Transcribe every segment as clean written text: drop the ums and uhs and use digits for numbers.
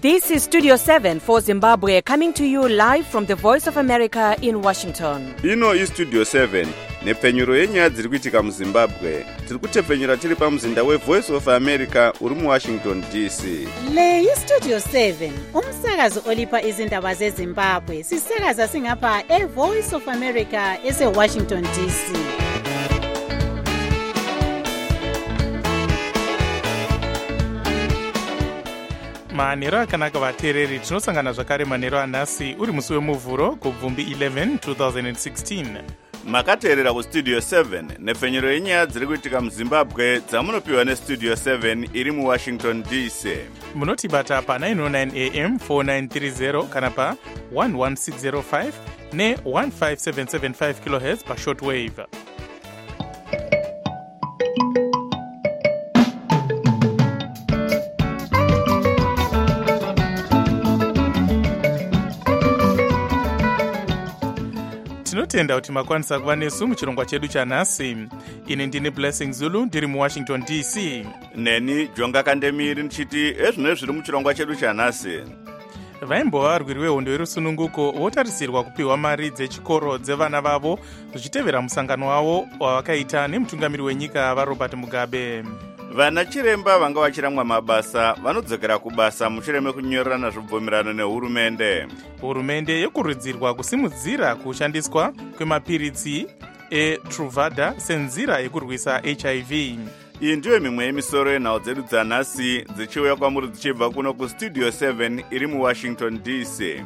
This is Studio 7 for Zimbabwe, coming to you live from the Voice of America in Washington. Ino is Studio 7, nepfenyuro yenyaya dziri kuitika muZimbabwe. Tiri kutepfenyura tiri pamuzinda weVoice of America uri muWashington DC. Le iStudio 7, umsakazi olipa izindaba zeZimbabwe. Sisakaza singapha eVoice of America eseWashington DC. manheru akanaka vateereri, tinosangana zvakare manheru anhasi uri musi wemuvhuro kubvumbi 11 2016. Makateerera kuStudio 7 nepfenyuro yenyaya dziri kuitika muZimbabwe dzamunopiwa neStudio 7 iri muWashington DC. Munotibata pa 909 AM 4930 kana pa 11605 ne 15775 kHz pa shortwave. Tinotenda kuti makwanisa kuva nesu muchirongwa chedu chanhasi. Ini ndini Blessing Zulu ndiri muWashington DC. Neni Jonga Kandemiri ndichiti ezvino zviri muchirongwa chedu chanhasi. Vaimbova varwiri vehondo yerusununguko votarisirwa kupiwa mari dzechikoro dzevana vavo zvichitevera musangano wavo wavakaita nemutungamiri wenyika vaRobert Mugabe. Vana chiremba vanga vachiramwa mabasa vanodzokera kubasa mushure mekunyorerana zvibvumirano nehurumende. Hurumende yokurudzirwa kusimudzira kushandiswa kwemapiritsi eTruvada senzira yekurwisa HIV. Iyi ndiyo mimwe yemisoro yenhau dzedu dzanhasi dzichiuya kwamuri dzichibva kuno kuStudio 7 iri muWashington DC.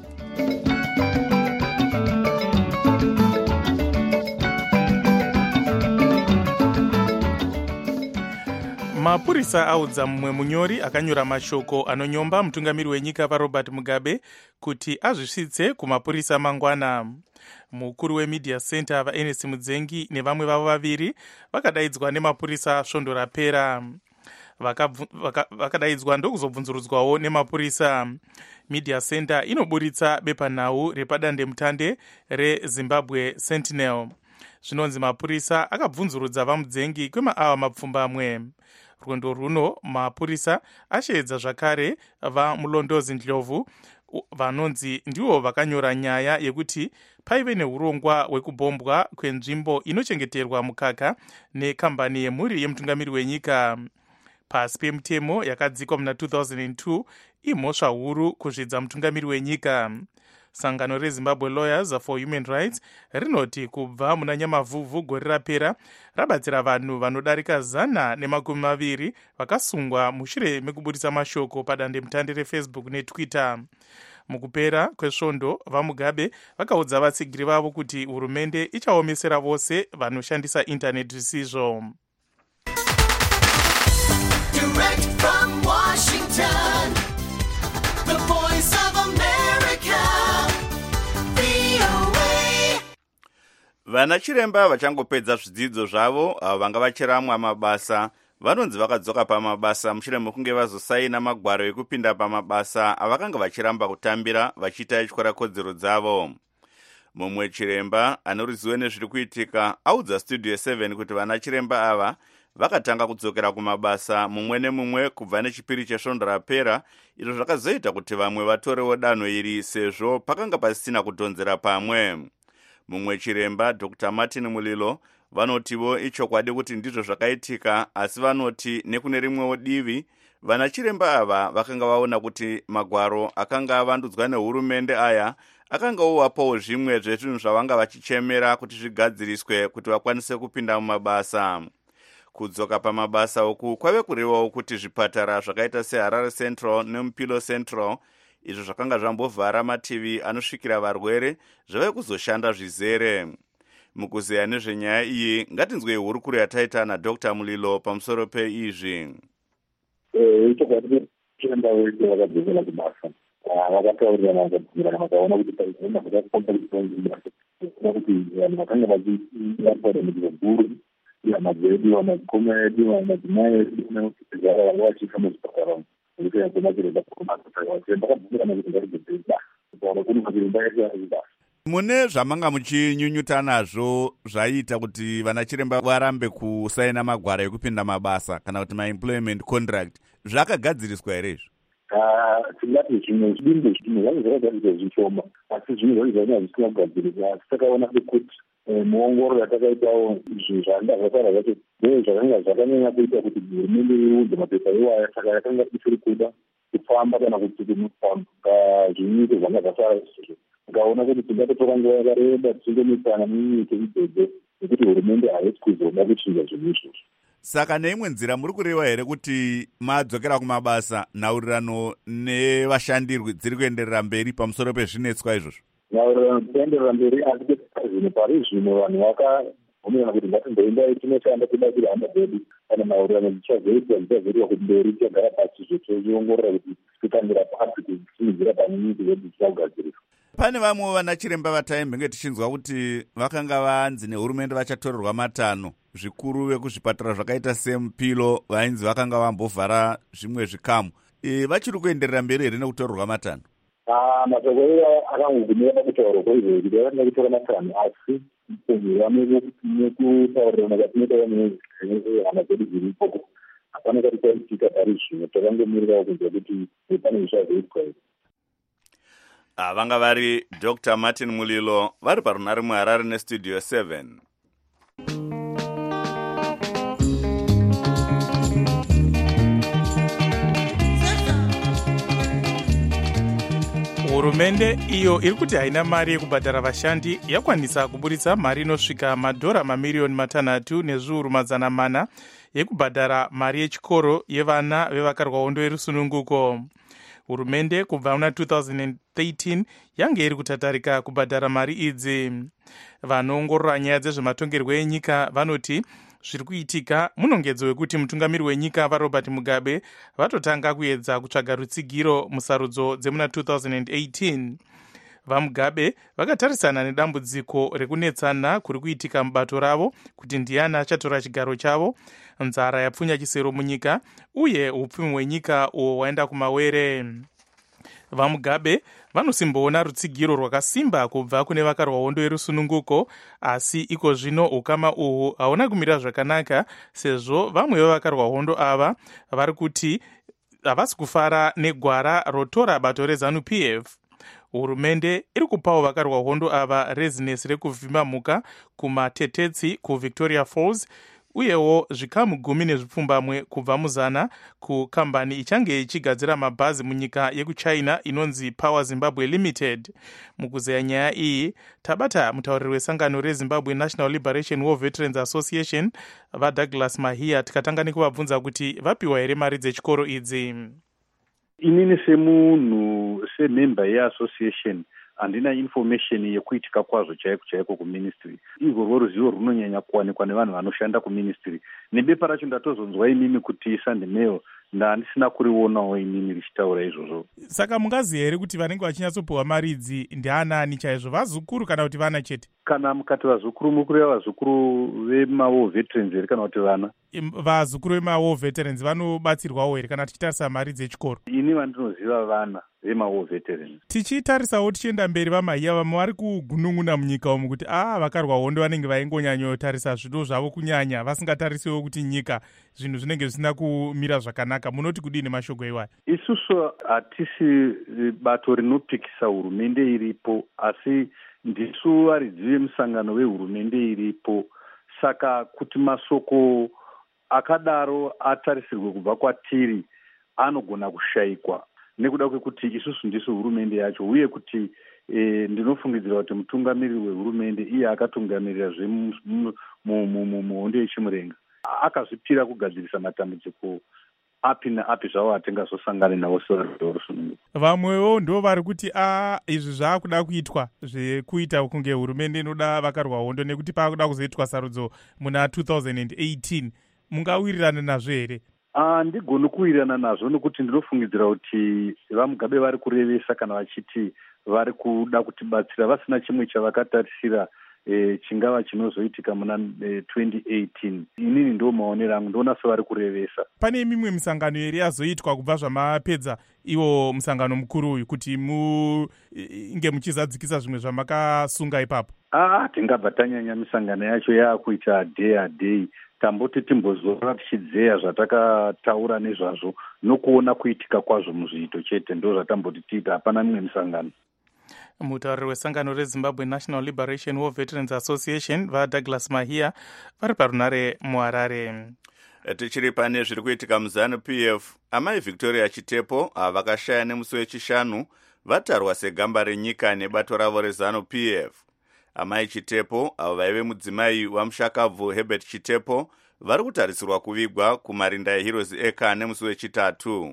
Mapurisa audza mumwe munyori akanyora mashoko anonyomba mutungamiri wenyika vaRobert Mugabe kuti azvisvitse kumapurisa mangwana. Mukuru weMedia Center vaEnesi Mudzengi nevamwe vavo vaviri vakadaidzwa nemapurisa svondo rapera. Vakadaidzwa ndokuzobvunzurudzwawo nemapurisa. Media Center inoburitsa bepanhau repadandemutande reZimbabwe Sentinel. Zvinonzi mapurisa akabvunzurudza vaMudzengi kwemaawa mapfumbamwe. Rwendo runo mapurisa asheedza zvakare vaMulondozi Ndlovu vanonzi ndivo vakanyora nyaya yekuti paive neurongwa hwekubhombwa kwenzvimbo inochengeterwa mukaka nekambani yemhuri yemutungamiri wenyika. Pasi pemutemo yakadzikwa muna 2002 imhosva huru kuzvidza mutungamiri wenyika. Sangano reZimbabwe Lawyers for Human Rights rinoti kubva muna Nyamavhuvhu gore rapera rabatsira vanhu vanodarika 120 vakasungwa mushure mekuburitsa mashoko padandemutande reFacebook neTwitter. Mukupera kwesvondo vaMugabe vakaudza vatsigiri vavo kuti hurumende ichaomesera vose vanoshandisa intaneti zvisizvo. Direct from Washington, the Voice of America, VOA. Vana chiremba vachangopedza zvidzidzo zvavo avo vanga vachiramwa mabasa vanonzi vakadzoka pamabasa mushure mekunge vazosaina magwaro ekupinda pamabasa avakanga vachiramba kutambira vachiita ityora kodzero dzavo. Mumwe chiremba anoruzivo nezviri kuitika audza Studio 7 kuti vana chiremba ava vakatanga kudzokera kumabasa mumwe nemumwe kubva nechipiri chesvondo rapera, izvo zvakazoita kuti vamwe vatorewo danho iri sezvo pakanga pasina kutonzera pamwe. Mumwe chiremba Dr. Martin Mulilo vanotivo ichokwadi kuti ndizvo zvakaitika, asi vanoti nekune rimwewo divi vana chiremba ava vakanga vaona kuti magwaro akanga avandudzwa nehurumende aya akanga owapawo zvimwe zvezvinhu zvavanga vachichemera kuti zvigadziriswe kuti vakwanise kupinda mumabasa. Kudzoka pamabasa uku kwave kurevawo kuti zvipatara zvakaita seHarare Central neMupilo Central izvo zvakanga zvambovhara mativi anosvikira varwere zvave kuzoshanda zvizere. Mukuzeya nezvenyaya iyi ngatinzwe hurukuro yataita naDr. Mulilo pamusoro peizvi. Chiremba wedu vakadzokera kubasa vakataurirana vakabvunzirana vakaona kuti paizvona kuti vanhu vakanga vachirapwa dambudziko guru madzedu vanakoma edu vanadzimai edu negara vanga vachifa muzvipatara nekuti yakomachiremba vakabvunzirana kuti ngaridzedzei kutaura kuti machiremba edu arikubasa. Mune zvamanga muchinyunyuta nazvo zvaita kuti vana chiremba varambe kusaina magwara ekupinda mabasa kana kuti maemployment contract zvakagadziriswa here izvo? tingati zvimwe zvidimbe zvimwe zvange zvakagadzirwa zvishoma asi zvimwe zvacho zvanga zvisina kugadzirwa asi takaona sekuti muongororo yatakaitawo zvinhu zvanga zvasara zvacho ndee zvakanga zvakanyanya kuita kuti hurumende iudze mapepa iwaya saka yakanga isiri kuda kufamba kana kuti zvinyito zvanga zvasara izvozvo tikaona kuti tingatotora nguva yakareba tichingomitsana munyito idzodzo nekuti hurumende haisi kuzoda kuchinja zvinhu izvozvo. Saka neimwe nzira muri kureva here kuti madzokera kumabasa nhaurirano nevashandi dziri kuenderera mberi pamusoro pezvinetswa izvozvo? Nhaurirano dzinoenderera mberi asi zvino pari zvino vanhu vakaomera kuti ngatimboendai tinoshanda toda kuti hama dzedu kana nhaurirano dzichazoitwa kumberi tichagara pasi zvotiongorora kuti totambira pasi tichisimudzira panyika yedu tichagadziriswa. Pane vamwe vana chiremba vataimhenge tichinzwa kuti vakanga vanzi nehurumende vachatorerwa matanho zvikuru vekuzvipatara zvakaita seMupilo vainzi vakanga vambovhara zvimwe zvikamu. Vachiri kuenderera mberi here nekutorerwa matanho? Mashoko akangogumira kutaurwa kwaizvo kuti vakanga kutora matanho asi nekutaurirana kwatinotaura nehama dzedu dziri ikoko hapana kati kwaitika pari zvino takangomirirawo kunzwa kuti pane zvichazoitwa here. Vanga vari Dr. Martin Mulilo vari parunare muHarare nestudio 7. Hurumende iyo iri kuti haina mari yekubhadhara vashandi yakwanisa kuburitsa mari inosvika madhora mamiliyoni 6 nezviuru 400 yekubhadhara mari yechikoro yevana vevakarwa hondo yerusununguko. Hurumende kubva muna 2013 yange iri kutatarika kubhadhara mari idzi. Vanoongorora nyaya dzezvematongerwo enyika vanoti zviri kuitika munongedzo wekuti mutungamiri wenyika vaRobert Mugabe vatotanga kuedza kutsvaga rutsigiro musarudzo dzemuna 2018. VaMugabe vakatarisana nedambudziko rekunetsana kuri kuitika mubato ravo kuti ndiani achatora chigaro chavo, nzara yapfunya chisero munyika uye upfumi hwenyika uwo hwaenda kumawere. VaMugabe vanosimboona rutsigiro rwakasimba kubva kune vakarwa hondo yerusununguko, asi iko zvino ukama uhu hauna kumira zvakanaka sezvo vamwe vevakarwa hondo ava vari kuti havasi kufara negwara rotora bato reZANU-PF. Hurumende iri kupawo vakarwa hondo ava rezinesi rekuvhima mhuka kumatetetsi kuVictoria Falls uyewo zvikamu 10 kubva muzana kukambani ichange ichigadzira mabhazi munyika yekuchina inonzi Power Zimbabwe Limited. Mukuzeya nyaya iyi tabata mutauriri wesangano reZimbabwe National Liberation War Veterans Association vaDouglas Mahia tikatanga nekuvabvunza kuti vapiwa here mari dzechikoro idzi. Inini semunhu semember yeassociation handina information yekuitika kwazvo chaiko kuministry. Igorwo ruzivo runonyanya kuwanikwa nevanhu vanoshanda kuministry. Nebepa racho ndatozonzwa imimi kuti Sunday Mail ndandisina kurionawo imimi richitaura izvozvo. Saka mungaziva here kuti vanenge vachinyatsopiwa mari idzi ndianani chaizvo, vazukuru kana kuti vana chete? Kana mukati vazukuru mukureva vazukuru vemawo veterans here kana kuti vana? Vazukuru vemawo veterans vanobatsirwawo here kana tichitarisa mari dzechikoro? Ini vandinoziva vana vemawo veterans. Tichitarisawo tichienda mberi vaMahia vamwe vari kugunun'una munyika umu kuti vakarwa hondo vanenge vaingonyanyotarisa zvido zvavo kunyanya vasingatarisiwo kuti nyika zvinhu zvinenge zvisina kumira zvakanaka. Munoti kudini mashoko iwaya? Isusu hatisi bato rinopikisa hurumende iripo, asi ndisu varidzi vemusangano wehurumende iripo. Saka kuti masoko akadaro atarisirwe kubva kwatiri anogona kushayikwa nekuda kwekuti isusu ndisu hurumende yacho, uye kuti ndinofungidzira kuti mutungamiri wehurumende iye akatungamirira zvemuhondo yechimurenga akazvipira kugadzirisa matambudziko api naapi zvavo atingazosangane nawo sevarusununguko. Vamwewo ndo vari kuti izvi zvaakuda kuitwa zvekuita kunge hurumende inoda vakarwa hondo nekuti paakuda kuzoitwa sarudzo muna 2018. Mungawirirana nazvo here? Ndigoni kuwirirana nazvo nekuti ndinofungidzira kuti vaMugabe vari kurevesa kana vachiti vari kuda kutibatsira vasina chimwe chavakatarisira chingava chinozoitika muna 2018. Inini ndo maonero angu, ndoona sevari kurevesa. Pane mimwe misangano here yazoitwa kubva zvamapedza iwo musangano mukuru uyu kuti inge muchizadzikisa zvimwe zvamakasunga ipapo? Tingabva tanyanya misangano yacho yaakuita day tamboti timbozora tichidzeya zvatakataura nezvazvo nokuona kuitika kwazvo muzviito chete, ndo zvatamboti tiita, hapana mimwe misangano. Mutauriri wesangano reZimbabwe National Liberation War Veterans Association vaDouglas Mahia vari parunare muHarare. Tichiri pane zviri kuitika muZANU-PF, amai Victoria Chitepo vakashaya nemusi wechishanu vatarwa segamba renyika nebato ravo reZANU-PF. Amai Chitepo vaive mudzimai wamushakabvu Herbert Chitepo vari kutarisirwa kuvigwa kumarinda eHeroes Eka nemusi wechitatu.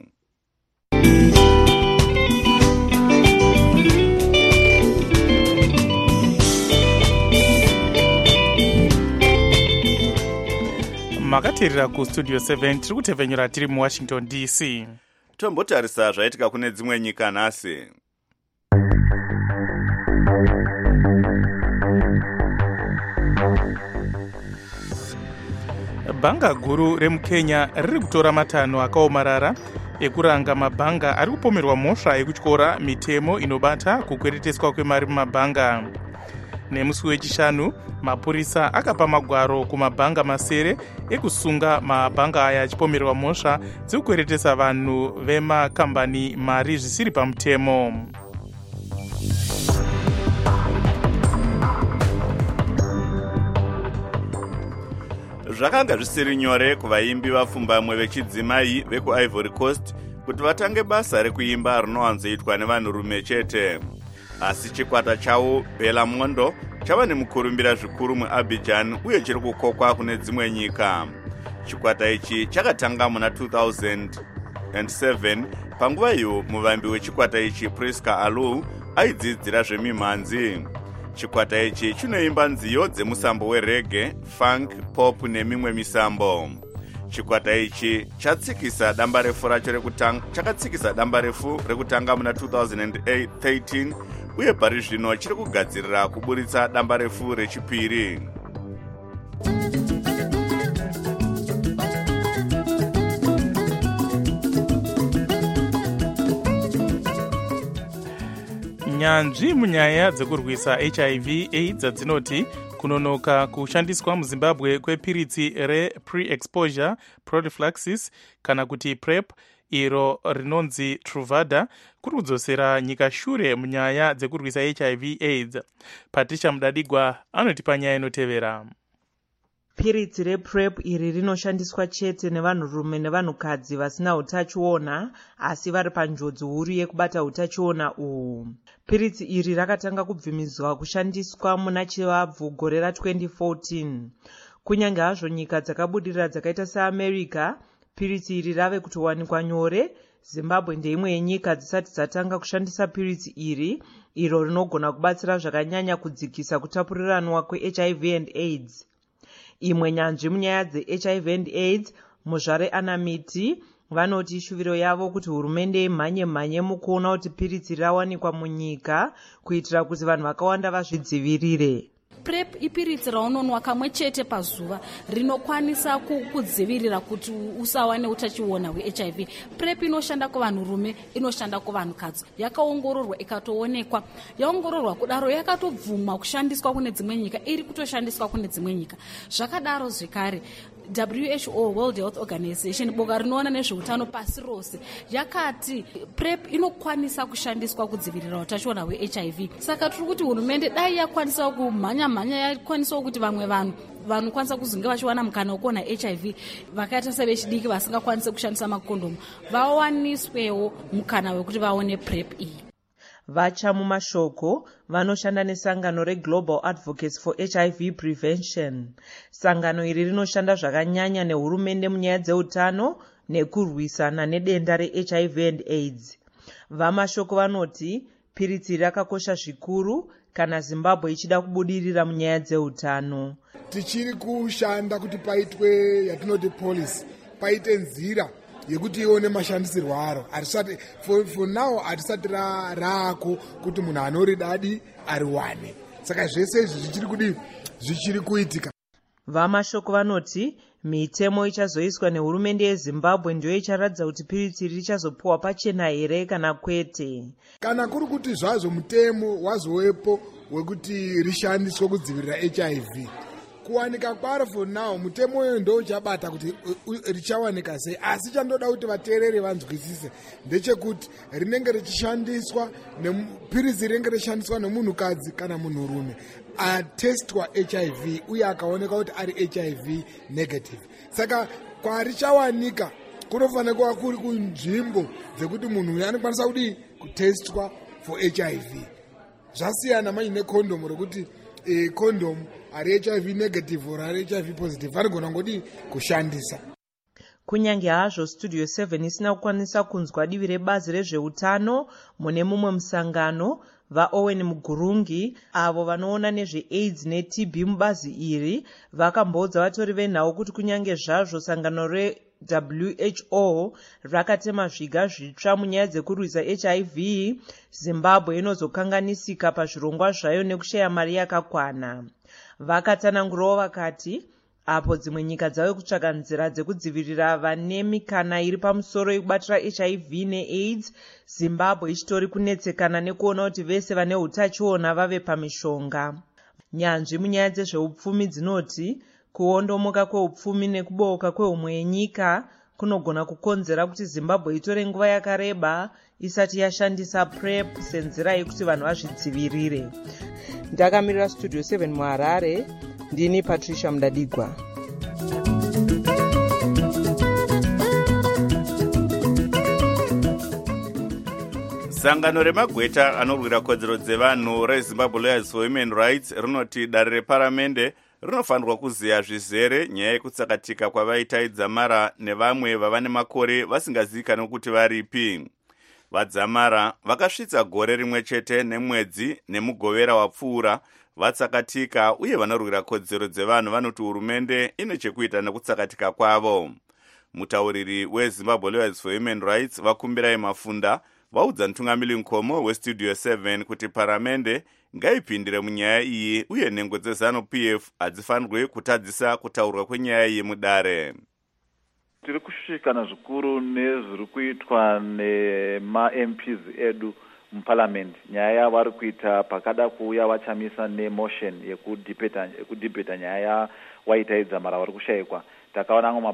Makateerera kustudio 7 tiri kutevhenyura tiri muWashington DC. Tombotarisa zvaitika kune dzimwe nyika nhasi. Bhanga guru remuKenya riri kutora matanho akaomarara ekuranga mabhanga ari kupomerwa mhosva yekutyora mitemo inobata kukwereteswa kwemari mumabhanga. Nemusi wechishanu, mapurisa akapa magwaro kumabhanga masere ekusunga mabhanga aya achipomerwa mhosva dzekukweretesa vanhu vemakambani mari zvisiri pamutemo. Zvakanga zvisiri nyore kuvaimbi vapfumbamwe vechidzimai vekuIvory Coast kuti vatange basa rekuimba rinowanzoitwa nevanhurume chete. Asi chikwata chavo Bella Mondo chava nemukurumbira zvikuru muAbidjan uye chiri kukokwa kune dzimwe nyika. Chikwata ichi chakatanga muna 2007. Panguva iyo muvambi wechikwata ichi Priska Alu aidzidzira zvemimhanzi. Chikwata ichi chinoimba nziyo dzemusambo wereggae, funk, pop nemimwe misambo. Chikwata ichi chakatsikisa damba refu rekutanga muna 2013 uye pari zvino chiri kugadzirira kuburitsa damba refu rechipiri. Nyanzvi munyaya dzekurwisa HIV/AIDS dzinoti kunonoka kushandiswa muZimbabwe kwepiritsi re-pre-exposure prophylaxis kana kuti PrEP iro rinonzi Truvada kuri kudzosera nyika shure munyaya dzekurwisa HIV/AIDS. Patricia Mudadigwa anotipa nyaya inotevera. Piritsi rePrEP iri rinoshandiswa chete nevanhurume nevanhukadzi vasina utachiona asi vari panjodzi huru yekubata utachiona uhu. Piritsi iri rakatanga kubvumidzwa kushandiswa muna Chivabvu gore ra2014. Kunyange hazvo nyika dzakabudirira dzakaita seAmerica, piritsi iri rave kutowanikwa nyore, Zimbabwe ndeimwe yenyika dzisati dzatanga kushandisa piritsi iri, iro rinogona kubatsira zvakanyanya kudzikisa kutapuriranwa kweHIV and AIDS. Imwe nyanzvi munyaya dzeHIV and AIDS, muzvare Anamiti, vanoti shuviro yavo kuti hurumende imhanye mukuona kuti piritsi rawanikwa munyika kuitira kuti vanhu vakawanda vazvidzivirire. PrEP ipiritsi raunonwa kamwe chete pazuva rinokwanisa kudzivirira kuti usawane utachiona hweHIV. PrEP inoshanda kuvanhurume, inoshanda kuvanhukadzi. Yakaongororwa ikatoonekwa. Yaongororwa kudaro yakatobvumwa kushandiswa kune dzimwe nyika, iri kutoshandiswa kune dzimwe nyika. Zvakadaro zvekare WHO, World Health Organization, boka rinoona nezveutano pasi rose, yakati PrEP inokwanisa kushandiswa kudzivirira utachiona hweHIV. Saka tiri kuti hurumende dai yakwanisa kumhanya yakwanisa kuti vamwe vanhu kwanisa kuzunge vachiwana mukana wekuona HIV vakaita sevechidiki vasingakwanise kushandisa makondomu vawaniswewo mukana wekuti vaone PrEP iyi. Vacha mumashoko vanoshanda nesangano reGlobal Advocates for HIV Prevention. Sangano iri rinoshanda zvakanyanya nehurumende munyaya dzeutano nekurwisana nedenda reHIV and AIDS. Vamashoko vanoti piritsi rakakosha zvikuru kana Zimbabwe ichida kubudirira munyaya dzeutano. Tichiri kushanda kuti paitwe yatinoti policy, paite nzira yekuti ione mashandisirwo aro. For now hatisati raako kuti munhu anoridadi ariwane. Saka zvese izvi zvichiri kuitika. Vamashoko vanoti mitemo ichazoiswa nehurumende yeZimbabwe ndiyo icharatidza kuti piritsi richazopuwa pachena here kana kwete. Kana kuri kuti zvazvo mutemo wazowepo wekuti rishandiswe kudzivirira HIV, kuwanika kwaro for now mutemo uyo ndo uchabata kuti richawanika sei, asi chandoda kuti vateereri vanzwisise ndechekuti rinenge richishandiswa pirizi rinenge richishandiswa nemunhukadzi kana munhurume atestwa HIV uye akaoneka kuti ari HIV negative. Saka kwarichawanika kunofanira kuva kuri kunzvimbo dzekuti munhu uyo anokwanisa kudi kutestwa for HIV. Zvasiyana manje nekondomu rekuti kondomu ari HIV negative or ari HIV positive vanogona ngodi kushandisa. Kunyange hazvo Studio 7 isina kukwanisa kunzwa divi rebazi rezveutano mune mumwe musangano, vaOwen Mugurungi avo vanoona nezveAIDS neTB mubazi iri vakamboudza vatori venhau kuti kunyange zvazvo sangano WHO rakatema zviga zvitsva munyaya dzekurwisa HIV, Zimbabwe inozokanganisika pazvirongwa zvayo nekushaya mari yakakwana. Vakatsanangurawo vakati apo dzimwe nyika dzave kutsvaka nzira dzekudzivirira vane mikana iri pamusoro yekubatira HIV neAIDS, Zimbabwe ichitori kunetsekana nekuona kuti vese vane utachiona vave pamishonga. Nyanzvi munyaya dzezveupfumi dzinoti kuondomoka kweupfumi nekubouka kwehumwe yenyika kunogona kukonzera kuti Zimbabwe itore nguva yakareba isati yashandisa PrEP senzira yekuti vanhu vazvidzivirire. Ndakamirira Studio 7 muHarare, ndini Patricia Mudadigwa. Sangano remagweta anorwira kodzero dzevanhu reZimbabwe Lawyers for Human Rights rinoti dare reparamende rinofanirwa kuziya zvizere nyaya yekutsakatika kwavaita idzamara nevamwe vavane makore vasingazivikanwi kuti varipi. Vadzamara vakasvitsa gore rimwe chete nemwedzi nemugovera wapfuura vatsakatika uye vanorwira kodzero dzevanhu vanoti hurumende ine chekuita nekutsakatika kwavo. Mutauriri weZimbabwe Lawyers for Human Rights Vakumbirai Mafunda vaudza mutungamiri mukoma weStudio 7 kuti paramende ngaipindire munyaya iyi uye nhengo dzeZANU-PF hadzifanirwe kutadzisa kutaurwa kwenyaya iyi mudare. Tiri kushushikana zvikuru nezviri kuitwa nemaMPs edu muparliament. Nyaya yavari kuita pakada kuuya vachamisa nemotion yekudhibheta nyaya waita idzamara vari kushayikwa. Takaona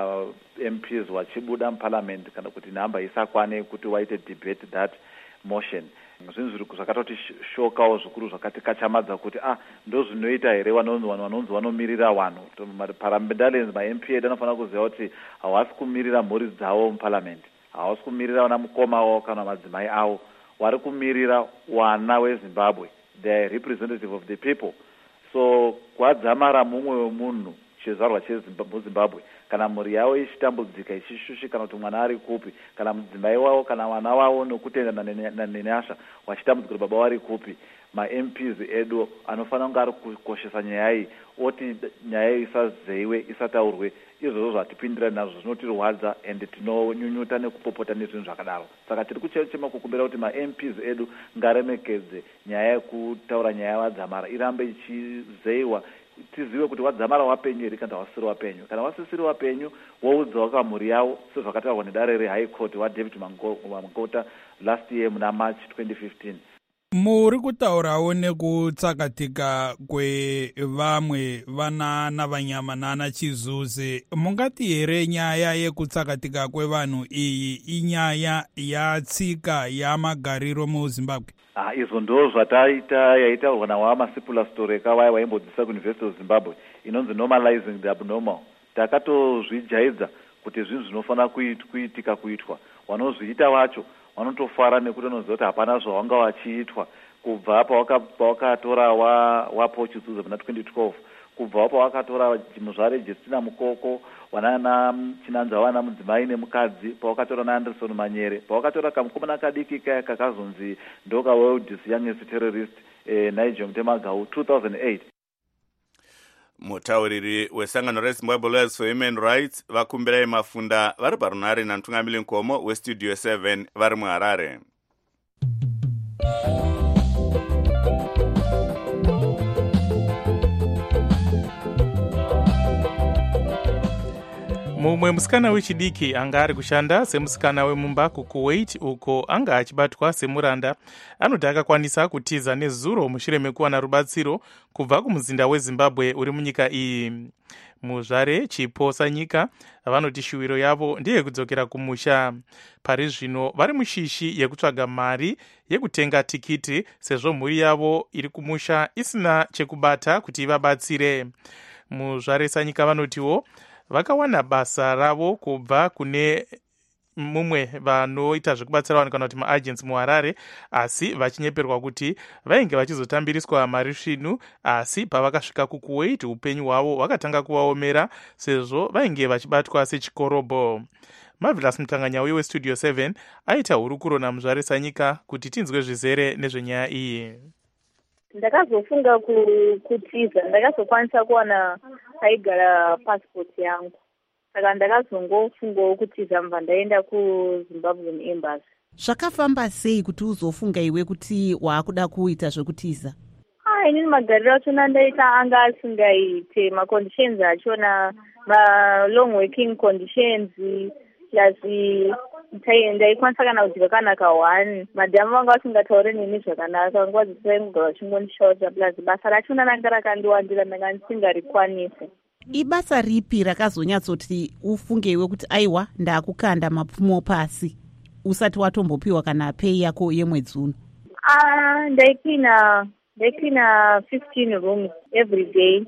maMPs vachibuda muparliament kana kuti nhamba isakwane kuti waite debate that motion. Zvinhu zvakatoti shokawo zvikuru zvakatikachamadza kuti ndozvinoita here vanonzi vanomirira vanhu. Parliamentarians maMP edu anofanira kuziva kuti havasi kumirira mhuri dzavo muparliament, havasi kumirira vana mukoma wavo kana madzimai avo, vari kumirira wana weZimbabwe, the representative of the people. So kwadzamara mumwe wemunhu chizvarwa cheZimbabwe kana mhuri yavo ichitambudzika ichishushikana kuti mwana ari kupi, kana mudzimai wavo kana vana vavo nokutenda nenyasha vachitambudzika kuti baba vari kupi, maMPs edu anofanira kunge ari kukoshesa nyaya iyi, oti nyaya iyi isazeyiwe, isataurwe. Izvozvo zvatipindira nazvo zvinotirwadza ende tinonyunyuta nekupopota nezvinhu zvakadaro. Saka tiri kuchema kukumbira kuti maMPs edu ngaremekedze nyaya yekutaura nyaya yavadzamara irambe ichizeyiwa, tizive kuti wadzamara wapenyu here kana wasiri wapenyu. Kana wasisiri wapenyu woudza wakamhuri yavo sezvakataurwa nedare reHigh Court waDavid Mangota last year muna March 2015. Muri kutaurawo nekutsakatika kwevamwe vana navanyama nana chizuze. Mungati here nyaya yekutsakatika kwevanhu iyi inyaya yatsika yamagariro muZimbabwe? Izvo ndo yaitaurwa nawamasipula story ekavaya vaimbodzisa kuUniversity of Zimbabwe inonzi normalizing the abnormal. Takatozvijaidza kuti zvinhu zvinofanira kuitwa. Vanozviita vacho vanotofara nekuti vanoziva kuti hapana zvavanga vachiitwa kubva pawakatora waPaul Chizuze muna 2012, kubva pawakatora muzvare Justina Mukoko, vanana Chinanza vana mudzimai nemukadzi, pawakatora naAnderson Manyere, pawakatora kamukomana kadiki kaya kakazonzi ndoka world's youngest terrorist Nigel Mtemagau 2008. Mutauriri wesangano reZimbabwe Lawyers for Human Rights Vakumbirai Mafunda vari parunare namutungamiri mukoma weStudio 7 vari muHarare. mumwe musikana wechidiki anga ari kushanda semusikana wemumba kukuwait uko anga achibatwa semuranda anoti akakwanisa kutiza nezuro mushure mekuwana rubatsiro kubva kumuzinda wezimbabwe uri munyika iyi. Muzvare Chipo Sanyika vanoti shuwiro yavo ndiye kudzokera kumusha. Pari zvino vari mushishi yekutsvaga mari yekutenga tikiti sezvo mhuri yavo iri kumusha isina chekubata kuti vabatsire. Muzvare Sanyika vanotiwo vakawana basa ravo kubva kune mumwe vanoita zvekubatsira vanhu kana kuti maagents muHarare, asi vachinyeperwa kuti vainge vachizotambiriswa mari svinu, asi pavakasvika kukuwait upenyu hwavo hwakatanga kuvaomera sezvo vainge vachibatwa sechikorobo. Marvelous Mutanganyauyi westudio 7 aita hurukuro naMuzvare Sanyika kuti tinzwe zvizere nezvenyaya iyi. Ndakazofunga kutiza, ndakazokwanisa kuwana paigara passport yangu. Saka ndakazongofungawo kutiza mva ndaenda kuZimbabwean Embassy. Zvakafamba sei kuti uzofunga iwe kuti waakuda kuita zvekutiza? Inini magariro achona ndaita anga asingaite, maconditions achona, long working conditions, plus ndaikwanisa kana kuti zvakanaka 1 madhamu vanga vasingataure neni zvakanaka, nguva dzose vaingoga vachingondishauta, plus basa rachona ranga rakandiwandira ndanga ndisingarikwanisi. Ibasa ripi rakazonyatsoti ufunge iwe kuti aiwa ndakukanda mapfumo pasi usati watombopiwa kana pay yako yemwedzi uno? Ndaikina 15 rooms every day,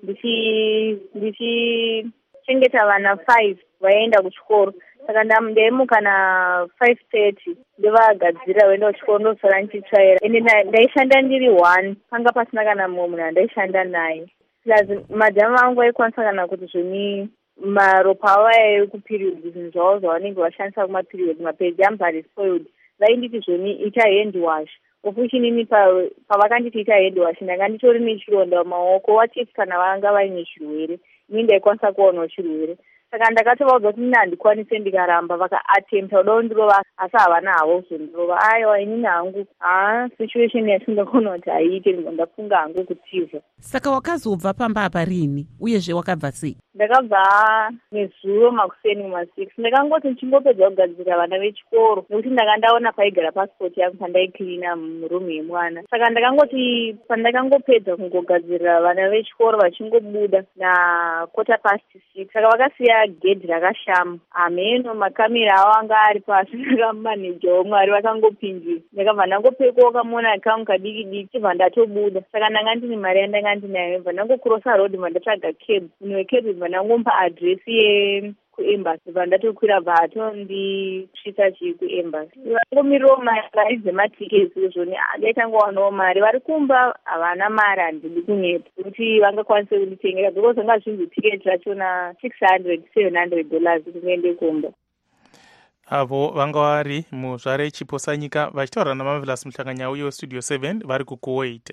ndichichengeta vana 5 vaenda kuchikoro. Saka ndaimuka na 5:30 ndovagadzira vaenda kuchikoro, ndosara ndichitsvaira. Ende ndaishanda ndiri 1, panga pasina kana mumwe munhu andaishanda naye. Plus madhamu vangu vaikwanisa kana kuti zvoni maropa avo ekuperiod, zvinhu zvavo zvavanenge vashandisa kumaperiod, mapejams ari spoiled, vainditi zvoni ita hand wash. Ofushinini pavakanditi ita hand wash ndanga nditori nechironda mumaoko, wachiti kana vanga vaine chirwere, ini ndaikwanisa kuwanawo chirwere. Saka ndakatovaudza kuti ini handikwanise ndikaramba, vakaattempta kuda kundirova, asi havana havo kuzondirova. Aiwa, inini hangu situation yasingakona kuti haiite, ndafunga hangu kutiza. Saka wakazobva pamba apa rini uyezve wakabva sei? Ndakabva nezuro makuseni muma6. Ndakangoti ndichingopedza kugadzira vana vechikoro, nekuti ndanga ndaona paigara passport yangu pandaikirina murumu yemwana. Saka ndakangoti pandakangopedza kungogadzirira vana vechikoro vachingobuda na 6:15, saka vakasiya gedhi rakashama. Ameno makamera avo anga ari pasi, ndakamaneja womwari vakangopinjira. Ndakabva ndangopekawo kamona kangu kadiki diki, chibva ndatobuda. Saka ndanga ndine mari yandanga ndinayo, bva ndangokurosa road bva ndatsvaga cab. Munhu wecab bva ndangompa adresi yekuembassy, bva ndatokwira bva atondisvitsa kuembassy. Vangomirirawo mari dzematiketi zvoni ndaitangowanawo mari. Vari kumba havana mari, handidi kunyepa kuti vangakwanise kunditengera, because anga zvinzi tiketi rachona $600-700 kuti ndiende kumba. Avo vanga vari Muzvare Chipo Sanyika vachitaura naMarvelous Mutanganyauyi westudio 7 vari kukuwait.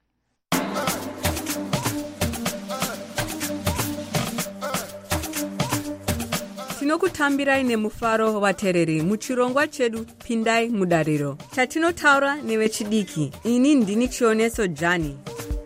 Tinokutambirai nemufaro vateereri muchirongwa chedu Pindai Mudariro, chatinotaura nevechidiki. Ini ndini Chioneso Jani.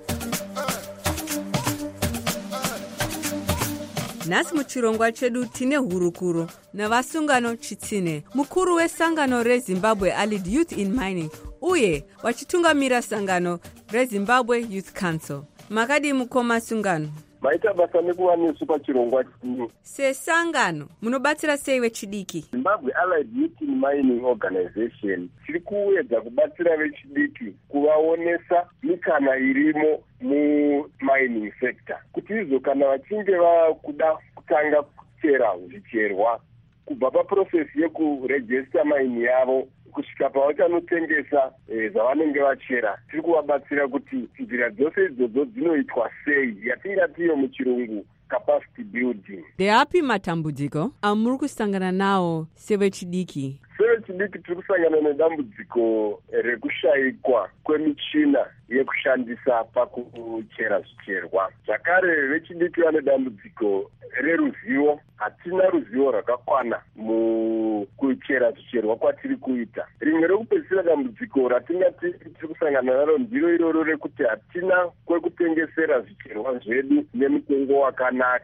Nhasi muchirongwa chedu tine hurukuro navasungano Chitsine, mukuru wesangano reZimbabwe Allied Youth in Mining, uye wachitungamira sangano reZimbabwe Youth Council. Makadi mukoma sungano? Maita basa nekuwaniswa pachirongwa chini. Sesangano munobatsira sei vechidiki? Zimbabwe Allied Youth in Mining Organization tiri kuedza kubatsira vechidiki kuvaonesa mikana irimo mumining sector, kuti izvo kana vachinge vakuda kutanga kuchera zvicherwa, kubva paprocesi yekuregister mine yavo kusvika pavachanotengesa zvavanenge vachera, tiri kuvabatsira kuti nzira dzose idzodzo dzinoitwa sei, yatingatiyo muchirungu capacity building. Ndeapi matambudziko amuri kusangana nawo sevechidiki? Sevechidiki tiri kusangana nedambudziko rekushayikwa kwemichina yekushandisa pakuchera zvicherwa. Zvakare vechidiki vane dambudziko reruzivo. Hatina ruzivo rwakakwana mukuchera zvicherwa kwatiri kuita. Rimwe rekupedzisira dambudziko ratingati tiri kusangana naro ndiro iroro rekuti hatina kwekutengesera zvicherwa zvedu nemutengo wakanaka.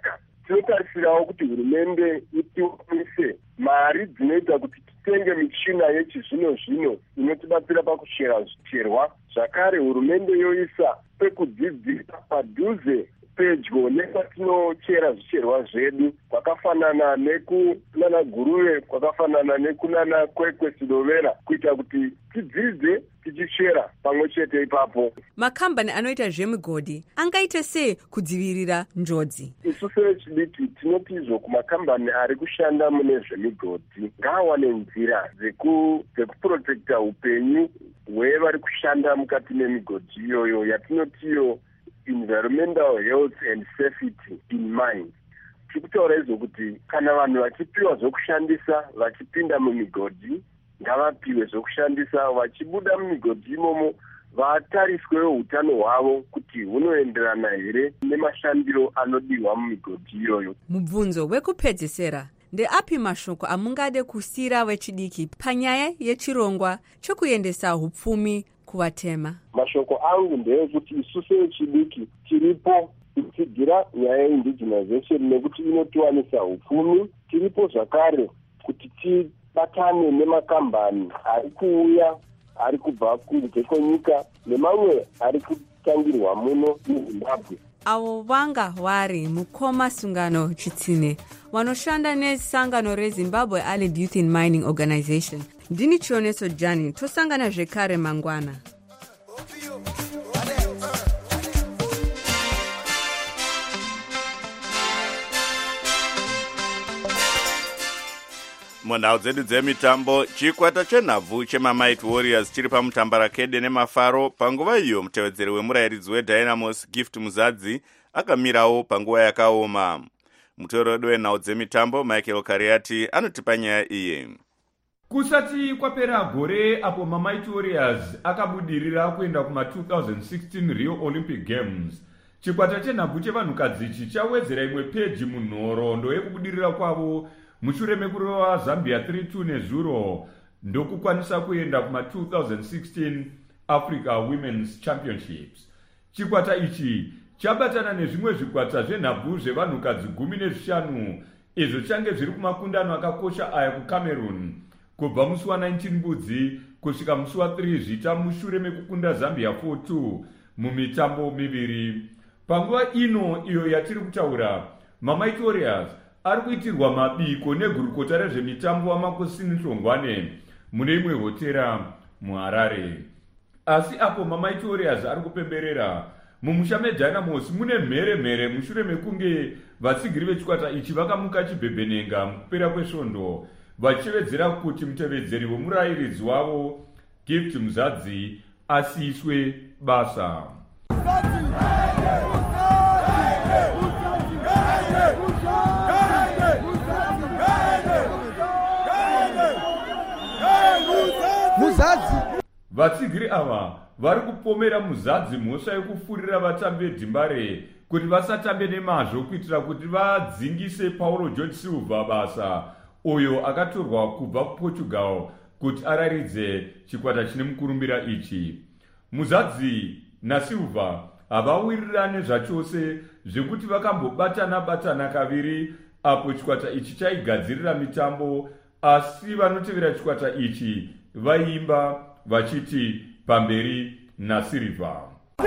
tinotarisirawo kuti hurumende itiwanise mari dzinoita kuti titenge michina yechizvino-zvino inotibatsira pakuchera zvicherwa. Zvakare hurumende yoisa pekudzidzisa padhuze pedyo nepatinochera zvicherwa zvedu, kwakafanana nekunana Guruve, kwakafanana nekunana Kwekwe Sidovera, kuita kuti tidzidze tichichera pamwe chete ipapo. Makambani anoita zvemigodhi angaite sei kudzivirira njodzi? Isusu vechidiki tinotizwa kumakambani ari kushanda mune zvemigodhi ngaawane nzira dzekuprotekta upenyu hwevari kushanda mukati memigodhi iyoyo yatinotiyo environmental health and safety in mind. Tikutaura izvo kuti kana vanhu vachipiwa zvokushandisa vachipinda mumigodhi ngavapiwe zvokushandisa, vachibuda mumigodhi imomo vatariswewo utano hwavo kuti hunoenderana here nemashandiro anodiwa mumigodhi iyoyo. Mubvunzo wekupedzisira, ndeapi mashoko amungade kusiyira vechidiki panyaya yechirongwa chokuendesa hupfumi kuvatema? Mashoko angu ndeyekuti isusu vechidiki tiripo kutsigira nyaya yeindijinization nekuti inotiwanisa hupfumi. Tiripo zvakare kuti tibatane nemakambani ari kuuya ari kubva kunze kwenyika nemamwe ari kutangirwa muno muZimbabwe. Avo vanga vari Mukoma Sungano Chitsine vanoshanda nesangano reZimbabwe Allied Youth in Mining Organization. Ndini Chioneso Jani, tosangana zvekare mangwana. Munhau dzedu dzemitambo, chikwata chenhabvu chemaMighty Warriors chiri pamutambarakede nemafaro. Panguva iyo mutevedzeri wemurairidzi weDynamos Gift Muzadzi akamirawo panguva yakaoma. Mutoredo wenhau dzemitambo Michael Kariati anotipa nyaya iyi. Kusati kwapera gore apo maMighty Warriors akabudirira kuenda kuma-2016 Rio Olympic Games, chikwata chenhabvu chevanhukadzi chichawedzera imwe peji munhoroondo yekubudirira kwavo mushure mekurova Zambia 3-2 nezuro ndokukwanisa kuenda kuma-2016 Africa Women's Championships. Chikwata ichi chabatana nezvimwe zvikwata zvenhabvu zvevanhukadzi 15 izvo change zviri kumakundano akakosha aya kuCameroon kubva musi wa19 Mbudzi kusvika musi wa3 Zvita mushure mekukunda Zambia 4-2 mumitambo miviri. Panguva ino iyo yatiri kutaura, maMighty Warriors ari kuitirwa mabiko negurukota rezvemitambo waMakosini Hlongwane mune imwe hotera muHarare. Asi apo maMighty Warriors ari kupemberera, mumusha meDynamos mune mheremhere mushure mekunge vatsigiri vechikwata ichi vakamuka chibhebhenenga mukupera kwesvondo vachivedzera kuti mutevedzeri wemurairidzi wavo Gift Muzadzi asiyiswe basa. Vatsigiri ava vari kupomera Muzadzi mhosva yekufurira vatambi veDhimbare kuti vasatambe nemazvo kuitira kuti vadzingise Paulo George Silva basa, uyo akatorwa kubva kuPortugal kuti araridze chikwata chine mukurumbira ichi. Muzadzi naSilva havawirirane zvachose zvekuti vakambobatana kaviri apo chikwata ichi chaigadzirira mitambo, asi vanotevera chikwata ichi vaimba vachiti pamberi naSilva.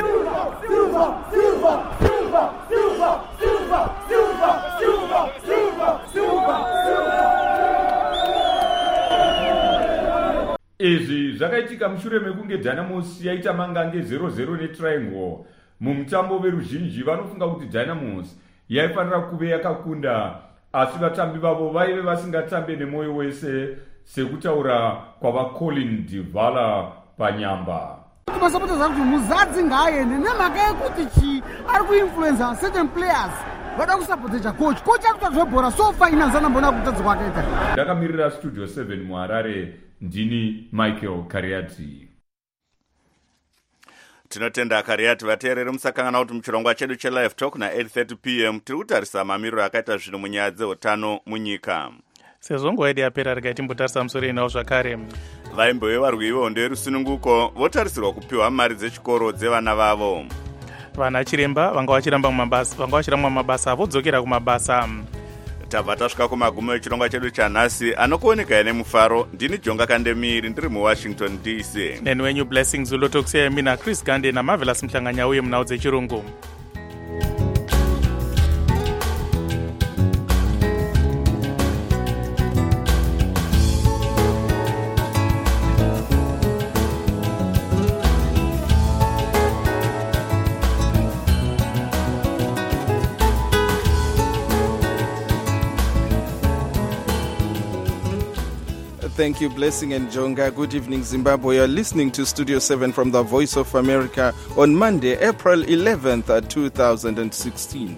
Izvi zvakaitika mushure mekunge Dynamos yaita mangange 0-0 neTriangle. Mumutambo veruzhinji vanofunga kuti Dynamos yaifanira kuve yakakunda, asi vatambi vavo vaive vasingatambe nemwoyo wese, sekutaura kwavaColin Divala panyamba. Masapota kuti Muzadzi ngaaende nemhaka yekuti ari kuinfluenza certain players vada kusapotecha coach akutozvebhora so far inanzana mbona kutadzi kwakaita. Ndakamirira Studio 7 muHarare, ndini Michael Kariati. Tinotenda Kariati. Vateereri musakangana kuti muchirongwa chedu chelive talk na8:30 PM tiri kutarisa mamiriro akaita zvinhu munyaya dzeutano munyika. Sezvo nguva yedu yapera regai timbotarisa musoro inawo zvakare. Vaimbo vevarwi vehondo yerusununguko votarisirwa kupiwa mari dzechikoro dzevana vavo. vana chiremba vanga vachiramba mabasa vodzokera kumabasa. tabva tasvika kumagumo echirongwa chedu chanhasi anokuoneka nemufaro. Ndini Jonga Kandemiri ndiri muWashington DC. And when you blessings ulotokusiyai mina Chris Gande naMarvelous Mhlanganya uye munhau dzechirungu. Thank you, Blessing and Jonga. Good evening, Zimbabwe. You're listening to Studio 7 from the Voice of America on Monday, April 11th, 2016.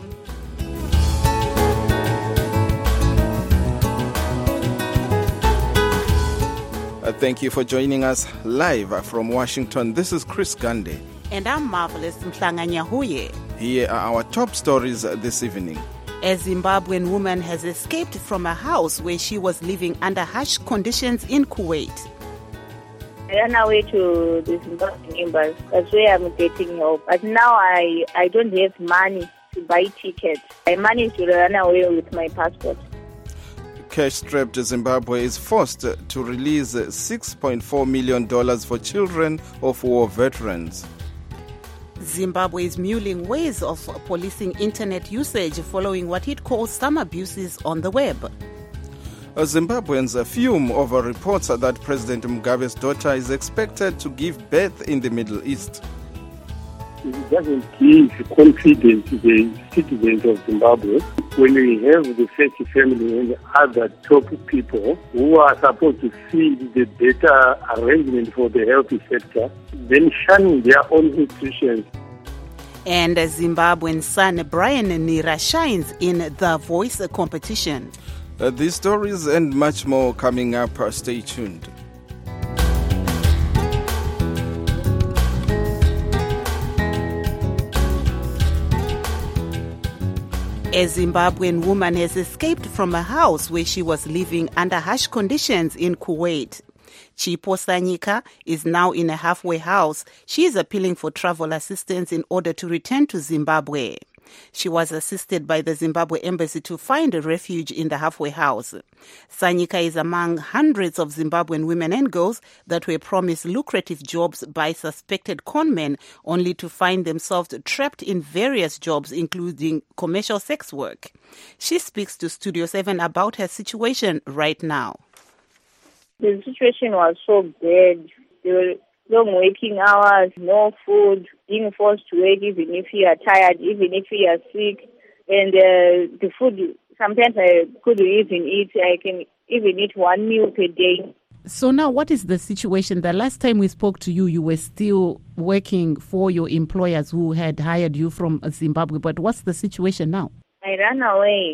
Thank you for joining us live from Washington. This is Chris Gande. And I'm Marvelous Mhlanganya Huye. Here are our top stories this evening. A Zimbabwean woman has escaped from a house where she was living under harsh conditions in Kuwait. I ran away to the Zimbabwean embassy. That's where I'm getting help. But now I don't have money to buy tickets. I managed to run away with my passport. Cash-strapped Zimbabwe is forced to release $6.4 million for children of war veterans. Zimbabwe is mulling ways of policing internet usage following what it calls some abuses on the web. Zimbabweans fume over reports that President Mugabe's daughter is expected to give birth in the Middle East. It doesn't give confidence to the citizens of Zimbabwe when we have the first family and other top people who are supposed to see the better arrangement for the health sector, then shunning their own institutions. And Zimbabwean son Brian Nira shines in The Voice competition. These stories and much more coming up. Stay tuned. A Zimbabwean woman has escaped from a house where she was living under harsh conditions in Kuwait. Chipo Sanyika is now in a halfway house. She is appealing for travel assistance in order to return to Zimbabwe. She was assisted by the Zimbabwe embassy to find a refuge in the halfway house. Sanyika is among hundreds of Zimbabwean women and girls that were promised lucrative jobs by suspected conmen, only to find themselves trapped in various jobs, including commercial sex work. She speaks to Studio 7 about her situation right now. The situation was so bad. There were long working hours, no food, being forced to work even if you are tired, even if you are sick. And the food, sometimes I couldn't even eat. I can even eat one meal per day. So now what is the situation? The last time we spoke to you, you were still working for your employers who had hired you from Zimbabwe. But what's the situation now? I ran away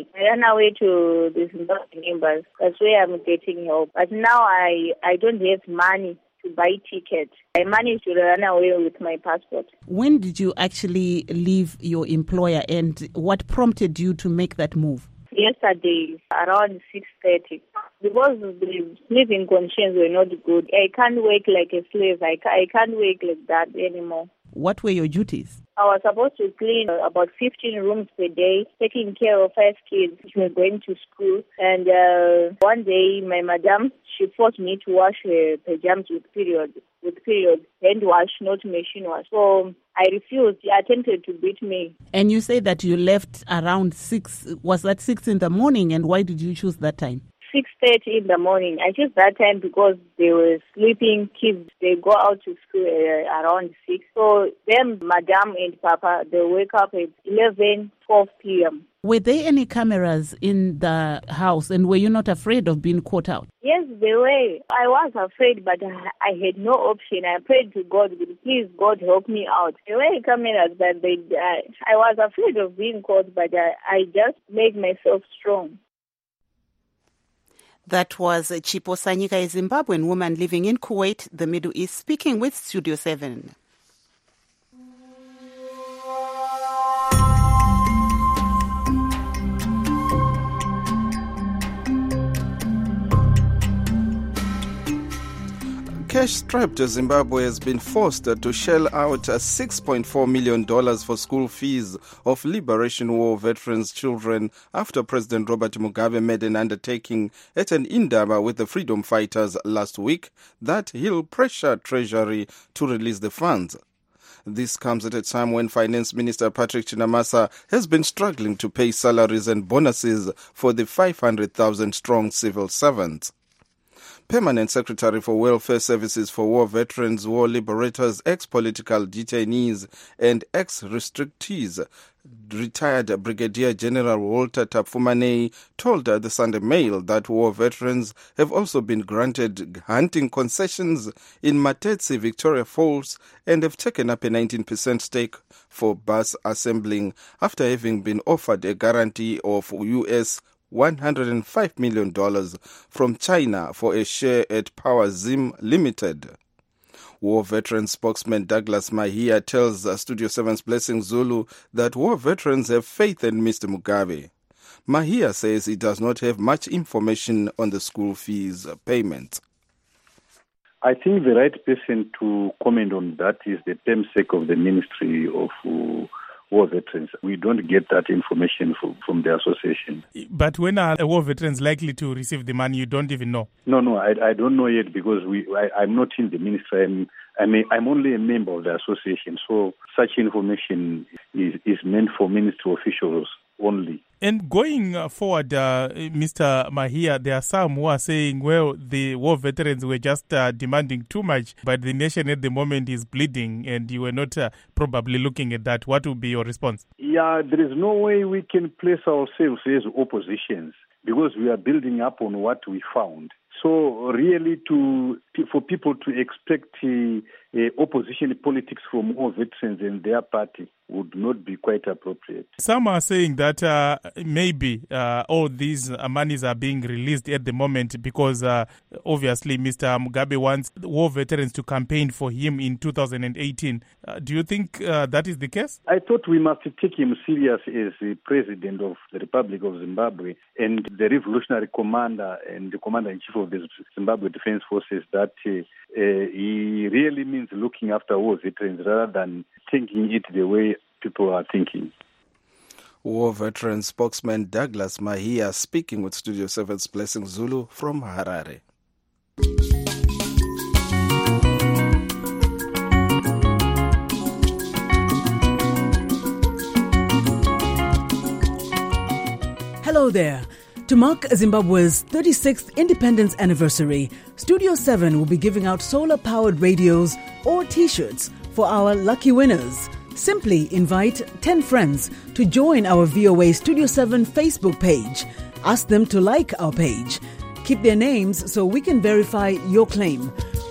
to the Zimbabwean embassy. That's where I'm getting help. But now I don't have money to buy tickets. I managed to run away with my passport. When did you actually leave your employer and what prompted you to make that move? Yesterday, around 6:30. Because the living conditions were not good. I can't work like a slave. I can't work like that anymore. What were your duties? I was supposed to clean about 15 rooms per day, taking care of 5 kids who were going to school. And one day, my madam, she forced me to wash her pajamas with period, hand wash, not machine wash. So I refused. She attempted to beat me. And you say that you left around 6. Was that 6 in the morning? And why did you choose that time? 6:30 in the morning. I chose that time because they were sleeping kids. They go out to school around 6. So them, madam and papa, they wake up at 11, 12 p.m. Were there any cameras in the house and were you not afraid of being caught out? Yes, they were. I was afraid, but I had no option. I prayed to God, please, God, help me out. There were cameras, but I was afraid of being caught, but I just made myself strong. That was Chipo Sanyika, a Zimbabwean woman living in Kuwait, the Middle East, speaking with Studio 7. Cash-strapped Zimbabwe has been forced to shell out $6.4 million for school fees of Liberation War veterans' children after President Robert Mugabe made an undertaking at an Indaba with the freedom fighters last week that he'll pressure Treasury to release the funds. This comes at a time when Finance Minister Patrick Chinamasa has been struggling to pay salaries and bonuses for the 500,000-strong civil servants. Permanent Secretary for Welfare Services for War Veterans, War Liberators, ex-political detainees and ex-restrictees, retired Brigadier General Walter Tapfumanei told the Sunday Mail that war veterans have also been granted hunting concessions in Matetsi, Victoria Falls, and have taken up a 19% stake for bus assembling after having been offered a guarantee of US $105 million from China for a share at Power Zim Limited. War veteran spokesman Douglas Mahia tells Studio 7's Blessing Zulu that war veterans have faith in Mr. Mugabe. Mahia says he does not have much information on the school fees payment. I think the right person to comment on that is the PEMSEC of the Ministry of War Veterans. We don't get that information from the association. But when are war veterans likely to receive the money? You don't even know? No, I don't know yet because I'm not in the ministry. I'm only a member of the association. So such information is meant for ministry officials only. And going forward, Mr. Mahia, there are some who are saying, well, the war veterans were just demanding too much, but the nation at the moment is bleeding, and you were not probably looking at that. What would be your response? Yeah, there is no way we can place ourselves as oppositions because we are building up on what we found. So really for people to expect opposition politics from war veterans and their party would not be quite appropriate. Some are saying that maybe all these monies are being released at the moment because obviously Mr. Mugabe wants war veterans to campaign for him in 2018. Do you think that is the case? I thought we must take him serious as the President of the Republic of Zimbabwe and the revolutionary commander and the Commander-in-Chief of the Zimbabwe Defense Forces, that he really means looking after war veterans rather than thinking it the way people are thinking. War veteran spokesman Douglas Mahia speaking with Studio 7's Blessing Zulu from Harare. Hello there. To mark Zimbabwe's 36th independence anniversary, Studio 7 will be giving out solar-powered radios or T-shirts for our lucky winners. Simply invite 10 friends to join our VOA Studio 7 Facebook page. Ask them to like our page. Keep their names so we can verify your claim.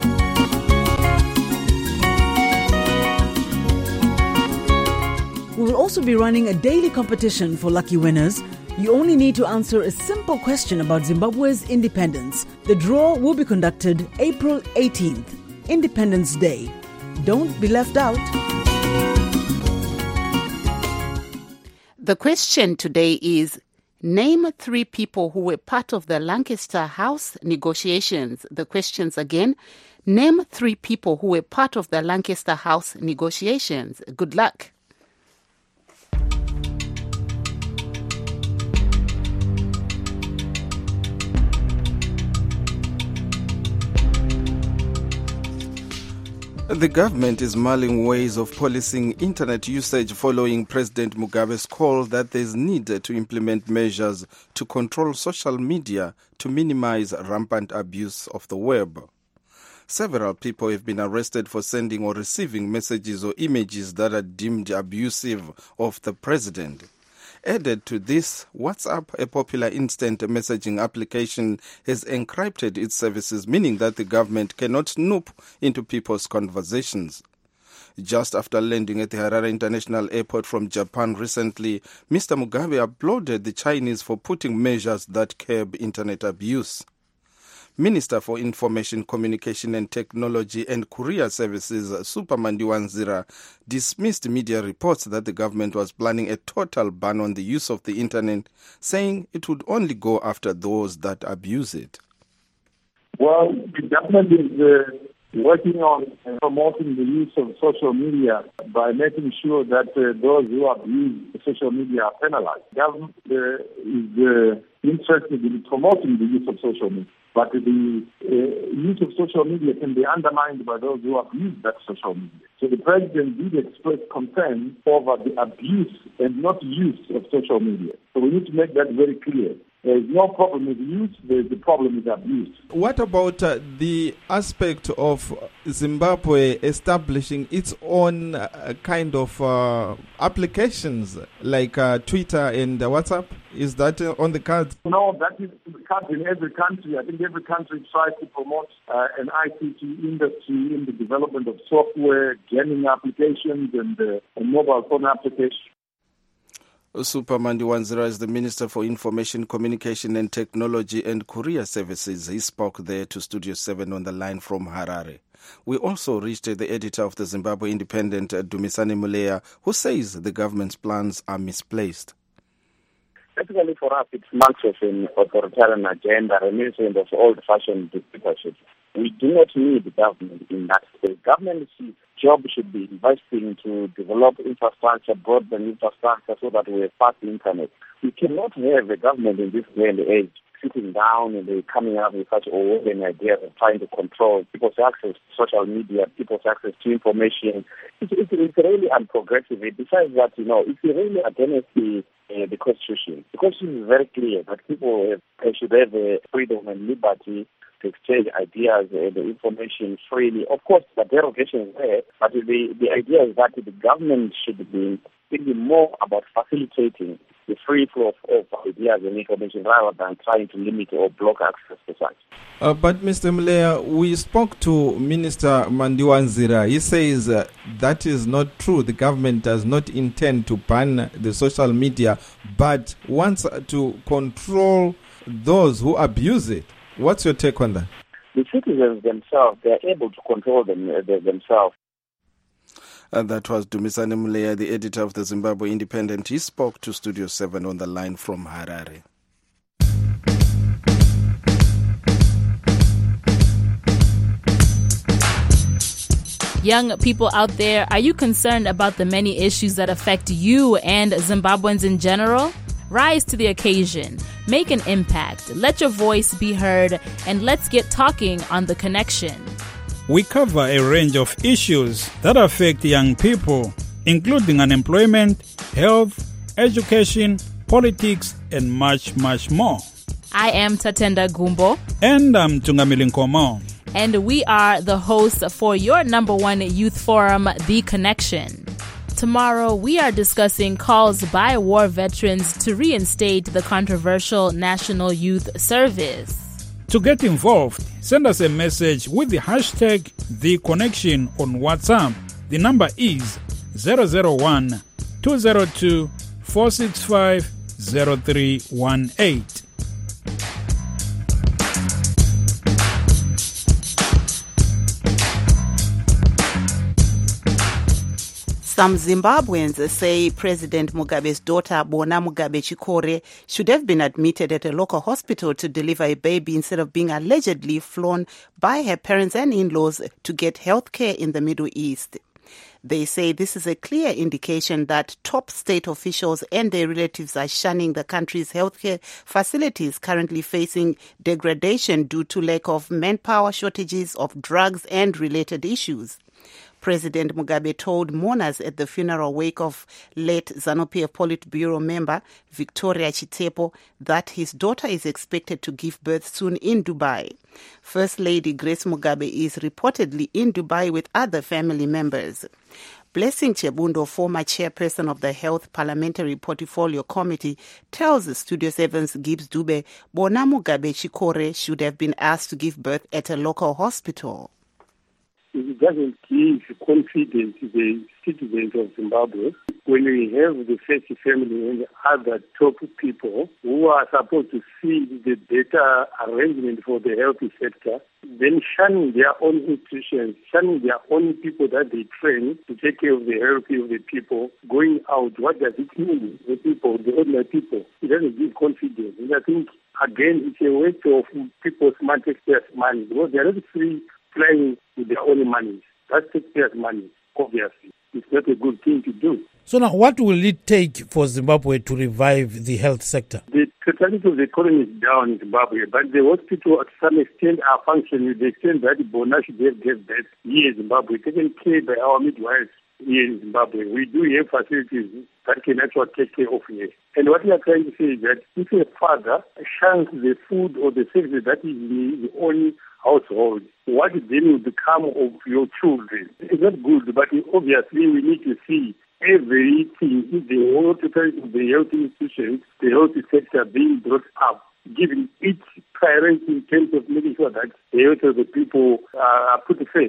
We will also be running a daily competition for lucky winners. You only need to answer a simple question about Zimbabwe's independence. The draw will be conducted April 18th, Independence Day. Don't be left out. The question today is, name 3 people who were part of the Lancaster House negotiations. The questions again, name 3 people who were part of the Lancaster House negotiations. Good luck. The government is mulling ways of policing internet usage following President Mugabe's call that there is need to implement measures to control social media to minimize rampant abuse of the web. Several people have been arrested for sending or receiving messages or images that are deemed abusive of the president. Added to this, WhatsApp, a popular instant messaging application, has encrypted its services, meaning that the government cannot snoop into people's conversations. Just after landing at the Harare International Airport from Japan recently, Mr. Mugabe applauded the Chinese for putting measures that curb internet abuse. Minister for Information, Communication and Technology and Courier Services, Supamandi Wanzira, dismissed media reports that the government was planning a total ban on the use of the internet, saying it would only go after those that abuse it. Well, the government working on promoting the use of social media by making sure that those who abuse social media are penalized. Government is interested in promoting the use of social media, but the use of social media can be undermined by those who abuse that social media. So the president did express concern over the abuse and not use of social media. So we need to make that very clear. There is no problem with use, there is the problem with abuse. What about the aspect of Zimbabwe establishing its own kind of applications like Twitter and WhatsApp? Is that on the cards? No, that is the cards in every country. I think every country tries to promote an ICT industry in the development of software, gaming applications, and mobile phone applications. Super Mandiwanzira is the Minister for Information, Communication and Technology and Courier Services. He spoke there to Studio 7 on the line from Harare. We also reached the editor of the Zimbabwe Independent, Dumisani Muleya, who says the government's plans are misplaced. Basically for us, it's marks of an authoritarian agenda, reminiscent of old-fashioned dictatorship. We do not need government in that space. Government's job should be investing to develop infrastructure, broadband infrastructure, so that we have fast internet. We cannot have a government in this day and age sitting down and coming up with such an idea of trying to control people's access to social media, people's access to information. It's really unprogressive. Besides that, it's really against the Constitution. The Constitution is very clear that people should have freedom and liberty to exchange ideas and information freely. Of course, the derogation is there, but the idea is that the government should be thinking more about facilitating the free flow of ideas and information rather than trying to limit or block access to such. But Mr. Muleya, we spoke to Minister Mandiwanzira. He says that is not true. The government does not intend to ban the social media, but wants to control those who abuse it. What's your take on that? The citizens themselves, they are able to control themselves. And that was Dumisani Muleya, the editor of the Zimbabwe Independent. He spoke to Studio 7 on the line from Harare. Young people out there, are you concerned about the many issues that affect you and Zimbabweans in general? Rise to the occasion. Make an impact. Let your voice be heard, and let's get talking on The Connection. We cover a range of issues that affect young people, including unemployment, health, education, politics, and much, much more. I am Tatenda Gumbo. And I'm Tungamili Nkomo. And we are the hosts for your #1 youth forum, The Connection. Tomorrow, we are discussing calls by war veterans to reinstate the controversial National Youth Service. To get involved, send us a message with the hashtag #TheConnection on WhatsApp. The number is 001 202 465 0318. Some Zimbabweans say President Mugabe's daughter, Bona Mugabe Chikore, should have been admitted at a local hospital to deliver a baby instead of being allegedly flown by her parents and in-laws to get health care in the Middle East. They say this is a clear indication that top state officials and their relatives are shunning the country's healthcare facilities currently facing degradation due to lack of manpower, shortages of drugs and related issues. President Mugabe told mourners at the funeral wake of late ZANU-PF Politburo member Victoria Chitepo that his daughter is expected to give birth soon in Dubai. First Lady Grace Mugabe is reportedly in Dubai with other family members. Blessing Chebundo, former chairperson of the Health Parliamentary Portfolio Committee, tells Studio 7's Gibbs Dube Bona Mugabe Chikore should have been asked to give birth at a local hospital. It doesn't give confidence to the citizens of Zimbabwe when we have the first family and other top people who are supposed to see the better arrangement for the health sector, then shunning their own institutions, shunning their own people that they train to take care of the health of the people, going out. What does it mean? The people, the ordinary people. It doesn't give confidence. And I think, again, it's a waste of people's taxpayers' money because they are not free playing with their own money. That's taxpayers' money, obviously. It's not a good thing to do. So now, what will it take for Zimbabwe to revive the health sector? The totality of the economy is down in Zimbabwe, but the hospital to some extent are functioning to the extent that Bona should have gave birth here in Zimbabwe, taken care by our midwives here in Zimbabwe. We do have facilities that can actually take care of here. And what we are trying to say is that if a father shuns the food or the services that is in his own household, what then will become of your children? It's not good, but obviously we need to see everything in the whole totality of the health institutions, the health sector being brought up, giving its priority in terms of making sure that the health of the people are put first.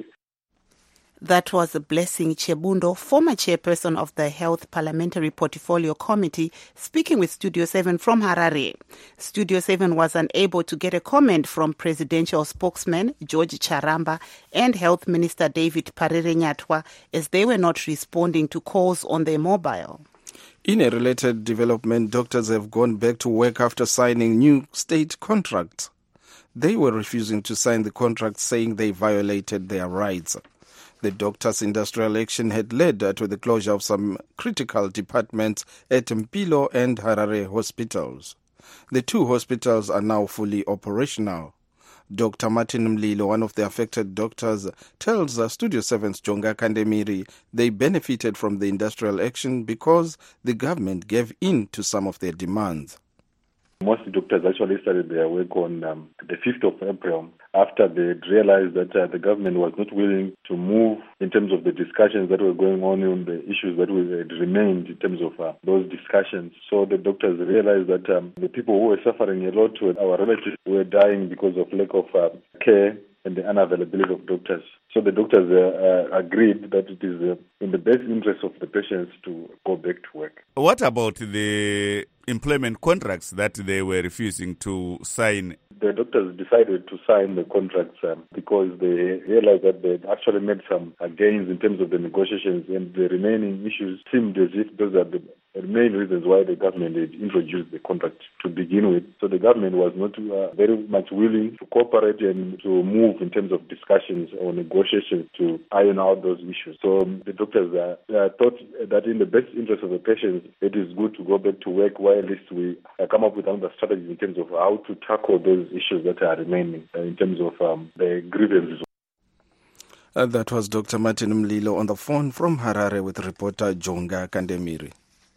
That was Blessing Chebundo, former chairperson of the Health Parliamentary Portfolio Committee, speaking with Studio 7 from Harare. Studio 7 was unable to get a comment from presidential spokesman George Charamba and Health Minister David Parere Nyatwa, as they were not responding to calls on their mobile. In a related development, doctors have gone back to work after signing new state contracts. They were refusing to sign the contracts, saying they violated their rights. The doctors' industrial action had led to the closure of some critical departments at Mpilo and Harare hospitals. The two hospitals are now fully operational. Dr. Martin Mlilo, one of the affected doctors, tells Studio 7's Jonga Kandemiri they benefited from the industrial action because the government gave in to some of their demands. Most doctors actually started their work on the 5th of April after they realized that the government was not willing to move in terms of the discussions that were going on the issues that had remained in terms of those discussions. So the doctors realized that the people who were suffering a lot, our relatives, were dying because of lack of care and the unavailability of doctors. So the doctors agreed that it is in the best interest of the patients to go back to work. What about the employment contracts that they were refusing to sign? The doctors decided to sign the contracts because they realized that they actually made some gains in terms of the negotiations, and the remaining issues seemed as if those are the main reasons why the government had introduced the contract to begin with. So the government was not very much willing to cooperate and to move in terms of discussions or negotiations to iron out those issues. So the doctors thought that in the best interest of the patients, it is good to go back to work while at least we come up with another strategy in terms of how to tackle those issues that are remaining in terms of the grievances. That was Dr. Martin Mlilo on the phone from Harare with reporter Jonga Kandemiri.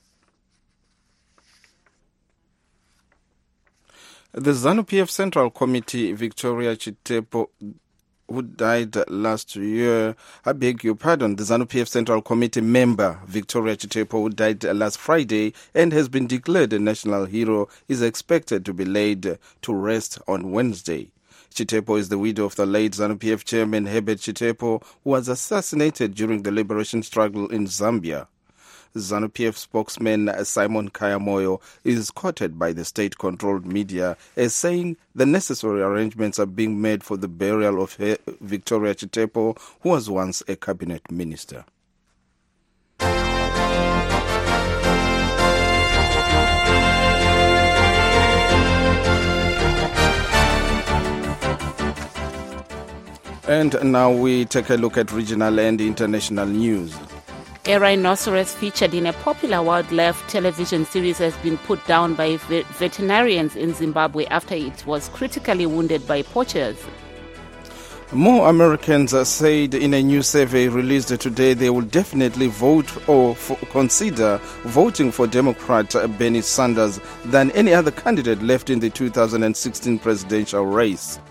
The ZANU-PF Central Committee, Victoria Chitepo, who died last year, the ZANU-PF Central Committee member, Victoria Chitepo, who died last Friday and has been declared a national hero, is expected to be laid to rest on Wednesday. Chitepo is the widow of the late ZANU-PF chairman Herbert Chitepo, who was assassinated during the liberation struggle in Zambia. ZANU-PF spokesman Simon Kayamoyo is quoted by the state-controlled media as saying the necessary arrangements are being made for the burial of Victoria Chitepo, who was once a cabinet minister. And now we take a look at regional and international news. A rhinoceros featured in a popular wildlife television series has been put down by veterinarians in Zimbabwe after it was critically wounded by poachers. More Americans said in a new survey released today they will definitely vote or consider voting for Democrat Bernie Sanders than any other candidate left in the 2016 presidential race.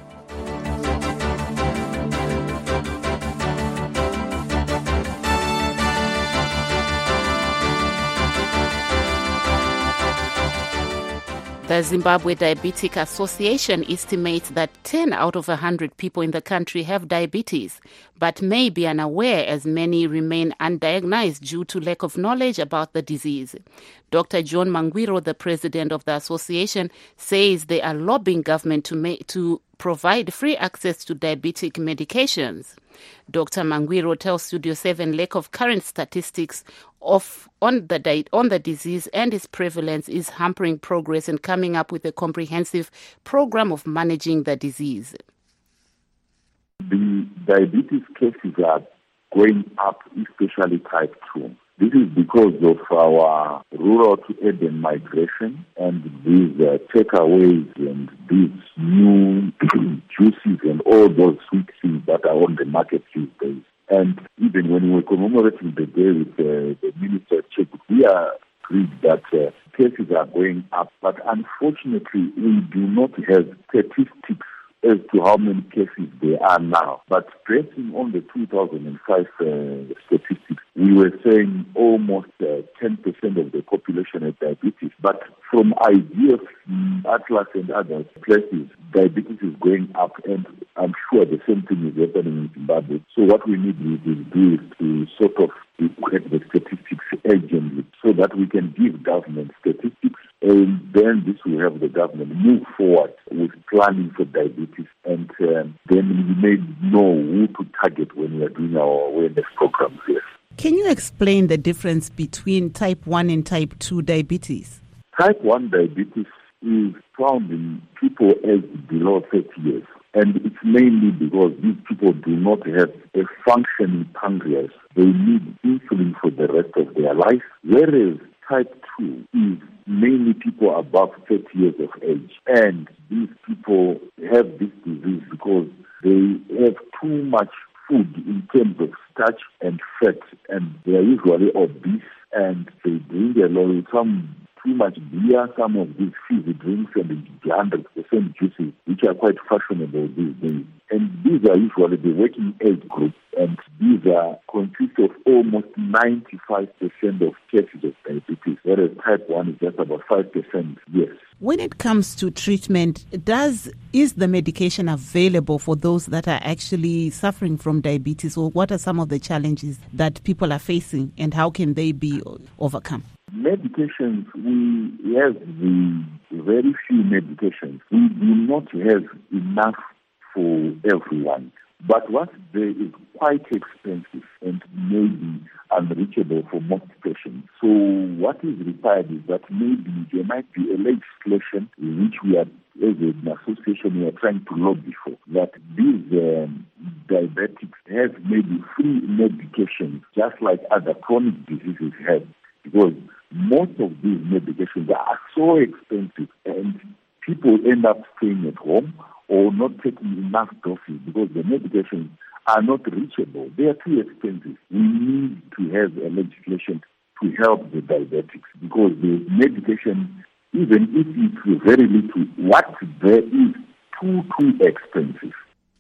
The Zimbabwe Diabetic Association estimates that 10 out of 100 people in the country have diabetes, but may be unaware as many remain undiagnosed due to lack of knowledge about the disease. Dr. John Mangwiro, the president of the association, says they are lobbying government to provide free access to diabetic medications. Dr. Mangwiro tells Studio 7 lack of current statistics on the disease and its prevalence is hampering progress in coming up with a comprehensive program of managing the disease. The diabetes cases are going up, especially type 2. This is because of our rural to urban migration and these takeaways and these new juices and all those sweet things that are on the market these days. And even when we were commemorating the day with the Minister of Chip, we are agreed that cases are going up. But unfortunately, we do not have statistics as to how many cases there are now. But basing on the 2005 statistics, we were saying almost 10% of the population had diabetes. But from IGF, Atlas and other places, diabetes is going up, and I'm sure the same thing is happening in Zimbabwe. So what we need to do is to sort of get the statistics urgently so that we can give government statistics, and then this will have the government move forward with planning for diabetes, and then we may know who to target when we are doing our awareness programs here. Can you explain the difference between type 1 and type 2 diabetes? Type 1 diabetes is found in people aged below 30 years. And it's mainly because these people do not have a functioning pancreas. They need insulin for the rest of their life. Whereas type 2 is mainly people above 30 years of age. And these people have this disease because they have too much food in terms of starch and fat, and they are usually obese, and they drink a lot, some too much beer, some of these fizzy drinks, and the 100% juices, which are quite fashionable these days. And these are usually the working age group, and these consist of almost 95% of cases of diabetes, whereas type 1 is just about 5%, yes. When it comes to treatment, is the medication available for those that are actually suffering from diabetes, or what are some of the challenges that people are facing, and how can they be overcome? Medications, we have the very few medications. We do not have enough for everyone. But what there is quite expensive and maybe unreachable for most patients. So what is required is that maybe there might be a legislation in which we are, as an association, we are trying to lobby for, that these diabetics have maybe free medications, just like other chronic diseases have, because most of these medications are so expensive and people end up staying at home or not taking enough doses because the medications are not reachable. They are too expensive. We need to have a legislation to help the diabetics because the medication, even if it's very little, what there is too expensive.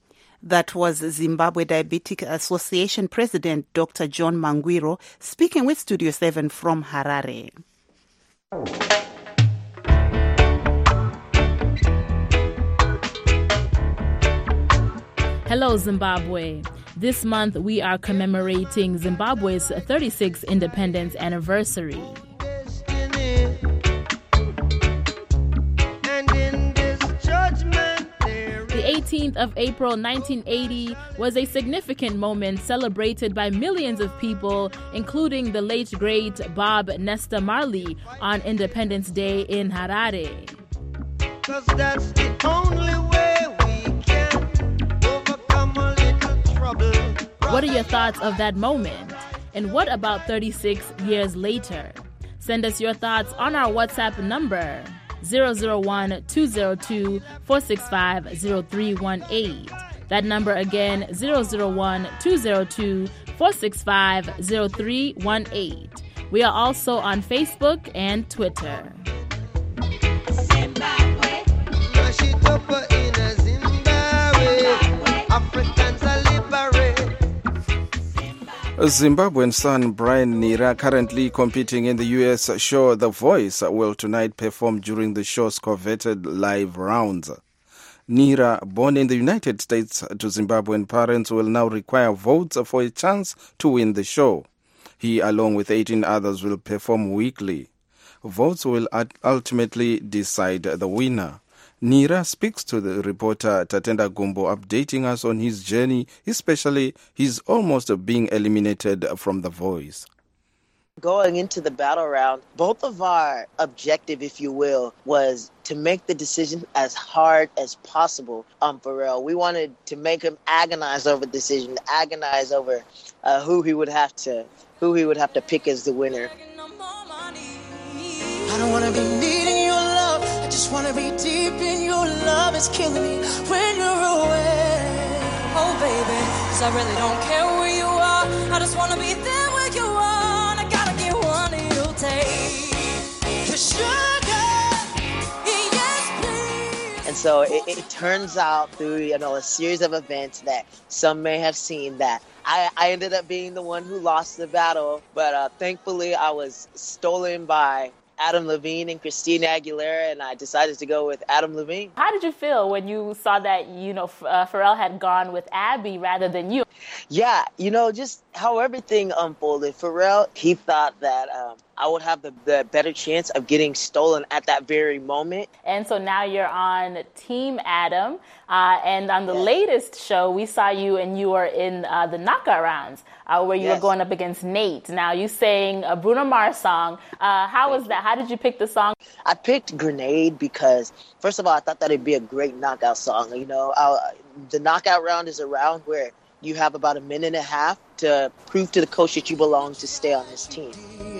That was Zimbabwe Diabetic Association President Dr. John Mangwiro speaking with Studio 7 from Harare. Hello, Zimbabwe. This month we are commemorating Zimbabwe's 36th independence anniversary. The 18th of April 1980 was a significant moment celebrated by millions of people, including the late great Bob Nesta Marley on Independence Day in Harare. 'Cause that's the only way we can overcome a little trouble. What are your thoughts of that moment? And what about 36 years later? Send us your thoughts on our WhatsApp number 001-202-465-0318. That number again, 001-202-465-0318. We are also on Facebook and Twitter. Zimbabwe. Africans are liberated. Zimbabwean son Brian Nira, currently competing in the US show The Voice, will tonight perform during the show's coveted live rounds. Nira, born in the United States to Zimbabwean parents, will now require votes for a chance to win the show. He, along with 18 others, will perform weekly. Votes will ultimately decide the winner. Nira speaks to the reporter Tatenda Gumbo, updating us on his journey, especially his almost being eliminated from The Voice. Going into the battle round, both of our objective, if you will, was to make the decision as hard as possible on Pharrell. We wanted to make him agonize over the decision, agonize over who he would have to pick as the winner. I don't want to be needing your love. I just want to be deep in your love. It's killing me when you're away. Oh, baby, 'cause I really don't care where you are. I just want to be there where you are. And I gotta get one of you take. Your sugar, yes, please. And so it turns out through a series of events that some may have seen that I ended up being the one who lost the battle, but thankfully I was stolen by Adam Levine and Christina Aguilera, and I decided to go with Adam Levine. How did you feel when you saw that, Pharrell had gone with Abby rather than you? Yeah, just how everything unfolded. Pharrell, he thought that I would have the better chance of getting stolen at that very moment. And so now you're on Team Adam. And on the latest show, we saw you and you were in the knockout rounds where you were going up against Nate. Now, you sang a Bruno Mars song. How was that? How did you pick the song? I picked Grenade because, first of all, I thought that it'd be a great knockout song. The knockout round is a round where you have about a minute and a half to prove to the coach that you belong to stay on this team.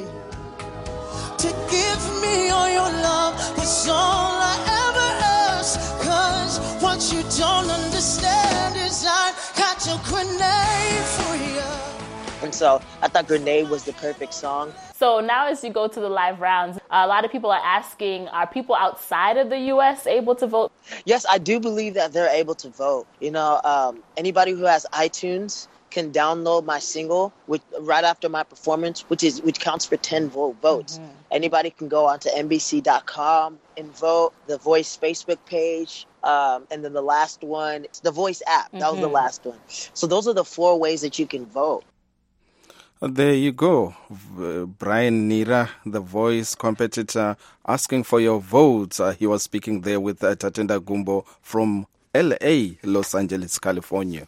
To give me all your love was all I ever asked. 'Cause what you don't understand is I got your grenade for you. And so I thought Grenade was the perfect song. So now as you go to the live rounds, a lot of people are asking, are people outside of the U.S. able to vote? Yes, I do believe that they're able to vote. Anybody who has iTunes can download my single right after my performance, which counts for 10 votes. Mm-hmm. Anybody can go onto NBC.com and vote, the Voice Facebook page, and then the last one, it's the Voice app. Mm-hmm. That was the last one. So those are the 4 ways that you can vote. There you go. Brian Nira, the Voice competitor, asking for your votes. He was speaking there with Tatenda Gumbo from LA, Los Angeles, California.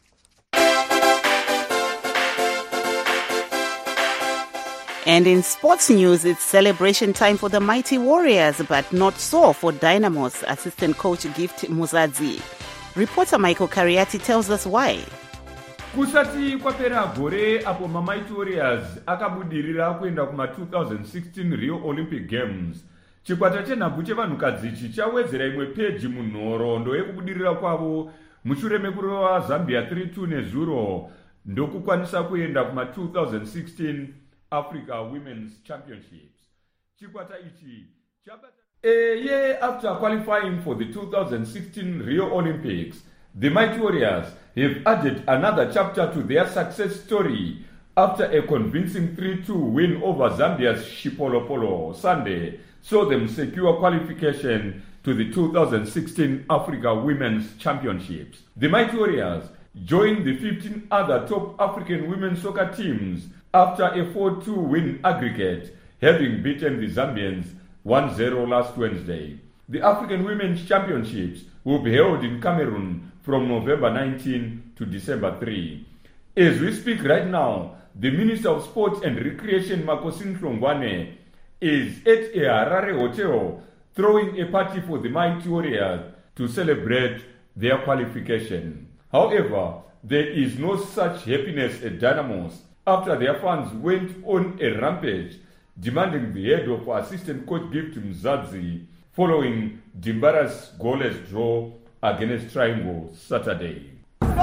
And in sports news, it's celebration time for the Mighty Warriors, but not so for Dynamo's assistant coach Gift Muzadzi. Reporter Michael Kariati tells us why. Kusati kwapera gore apo Mighty Warriors akabudirira kuenda kuma 2016 Rio Olympic Games. Chikwata chenhabvu chevanhukadzi chichawedzera imwe peji munhoroondo yekubudirira kwavo mushure mekurova Zambia 3-2 nezuro ndokukwanisa kuenda kuma 2016 Africa Women's Championships. Chikwata ichi a year after qualifying for the 2016 Rio Olympics, the Mighty Warriors have added another chapter to their success story after a convincing 3-2 win over Zambia's Chipolopolo Sunday saw them secure qualification to the 2016 Africa Women's Championships. The Mighty Warriors joined the 15 other top African women's soccer teams after a 4-2 win aggregate, having beaten the Zambians 1-0 last Wednesday. The African Women's Championships will be held in Cameroon from November 19 to December 3. As we speak right now, the Minister of Sport and Recreation, Makosin Hlongwane, is at a Harare hotel throwing a party for the Mighty Warriors to celebrate their qualification. However, there is no such happiness at Dynamos after their fans went on a rampage demanding the head of assistant coach Gift Muzadzi following Dimbara's goalless draw against Triangle Saturday.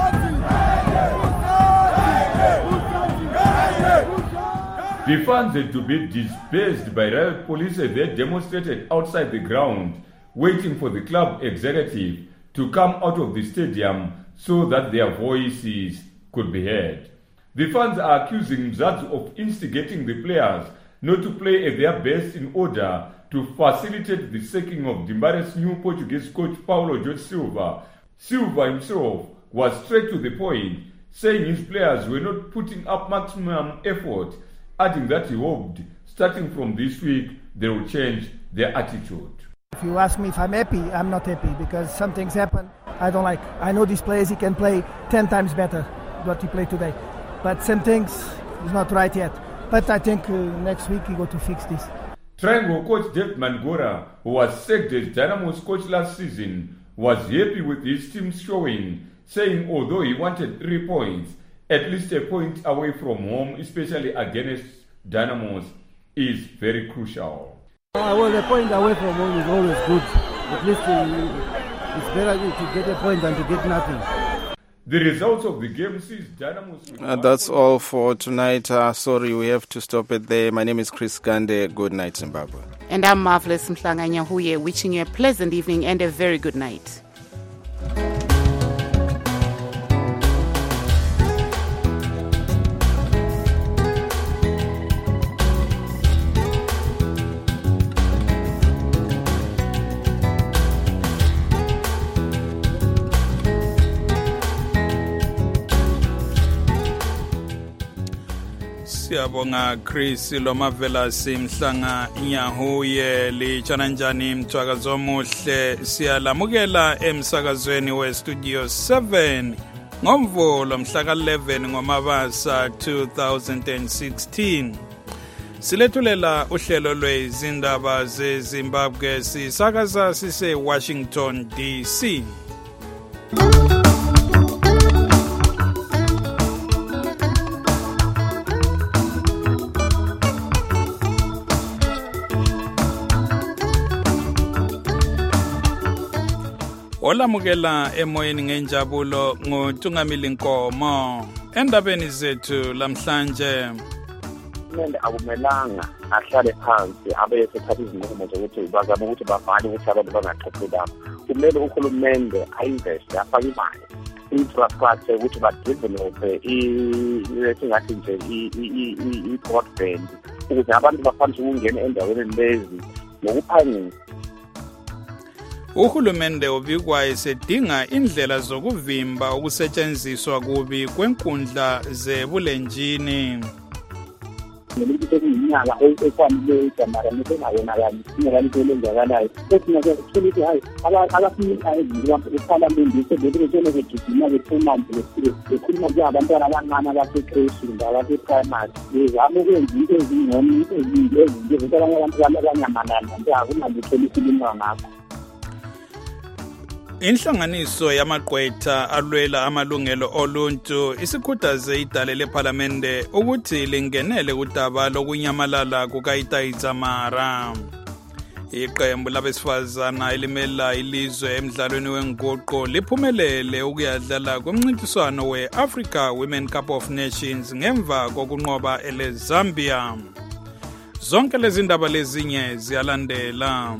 The fans had to be dispersed by riot police as they demonstrated outside the ground, waiting for the club executive to come out of the stadium so that their voices could be heard. The fans are accusing Mzadzi of instigating the players not to play at their best in order to facilitate the sacking of Dimbare's new Portuguese coach Paulo Jorge Silva. Silva himself was straight to the point, saying his players were not putting up maximum effort, adding that he hoped, starting from this week, they will change their attitude. If you ask me if I'm happy, I'm not happy because some things happen I don't like. I know these players, he can play 10 times better than what he played today. But some things is not right yet. But I think next week we got to fix this. Triangle coach Dave Mangora, who was sacked as Dynamo's coach last season, was happy with his team's showing, saying although he wanted 3 points, at least a point away from home, especially against Dynamos, is very crucial. Well, a point away from home is always good. At least it's better to get a point than to get nothing. The results of the game sees Dynamos... That's all for tonight. Sorry, we have to stop it there. My name is Chris Gande. Good night, Zimbabwe. And I'm Marvelous Mhlanga Nyahuye, wishing you a pleasant evening and a very good night. Siyabonga Chris Lomavela Simhlanga Nyahuye litshana njani mthwakazo omuhle siyalamukela emsakazweni we Studio 7 ngomvulo mhla ka-11 ngoMabasa 2016 silethulela uhlelo lwezindaba zeZimbabwe sisakaza sise Washington DC. Olamukela emoyeni ngenjabulo nguTungamili Nkomo endabeni zethu lamhlanje. Uhulumende akumelanga ahlale phansi abe sethatha izinqumo zokuthi bazame ukuthi bavale ukuthi abantu bangaxoxi lapho. Kumele uhulumende ainveste afake imali infrastructure ukuthi badevelophe lesingathi nje i-broadband ukuze abantu bakwanise ukungena endaweni lezi ngokuphangisa. Uhulumende ubikwa esedinga indlela zokuvimba ukusetshenziswa kubi kwenkundla zebulenjini. Iminyaka efanele igamara nesengayonakali singalanto lenzakalayo esinake ukuthi hayi abafika eParliament sebebethele begijima bephuma nje bekhuluma nje abantwana abancane abase-creche abase-primary bezama ukwenza into ezingcono ezinto ezinto abanye abantu abanyamalana nje akunalutho elikhuluma ngakho. Inhlanganiso yamaqwetha alwela amalungelo oluntu isikhuthaze idale leParlamente ukuthi lingenele kudaba lokunyamalala kukaItaidzamara. Iqembu labesifazana elimela ilizwe emidlalweni wenguqu liphumelele ukuyadlala kumncintiswano we-Africa Women Cup of Nations ngemva kokunqoba eleZambia. Zonke lezi ndaba lezinye ziyalandela.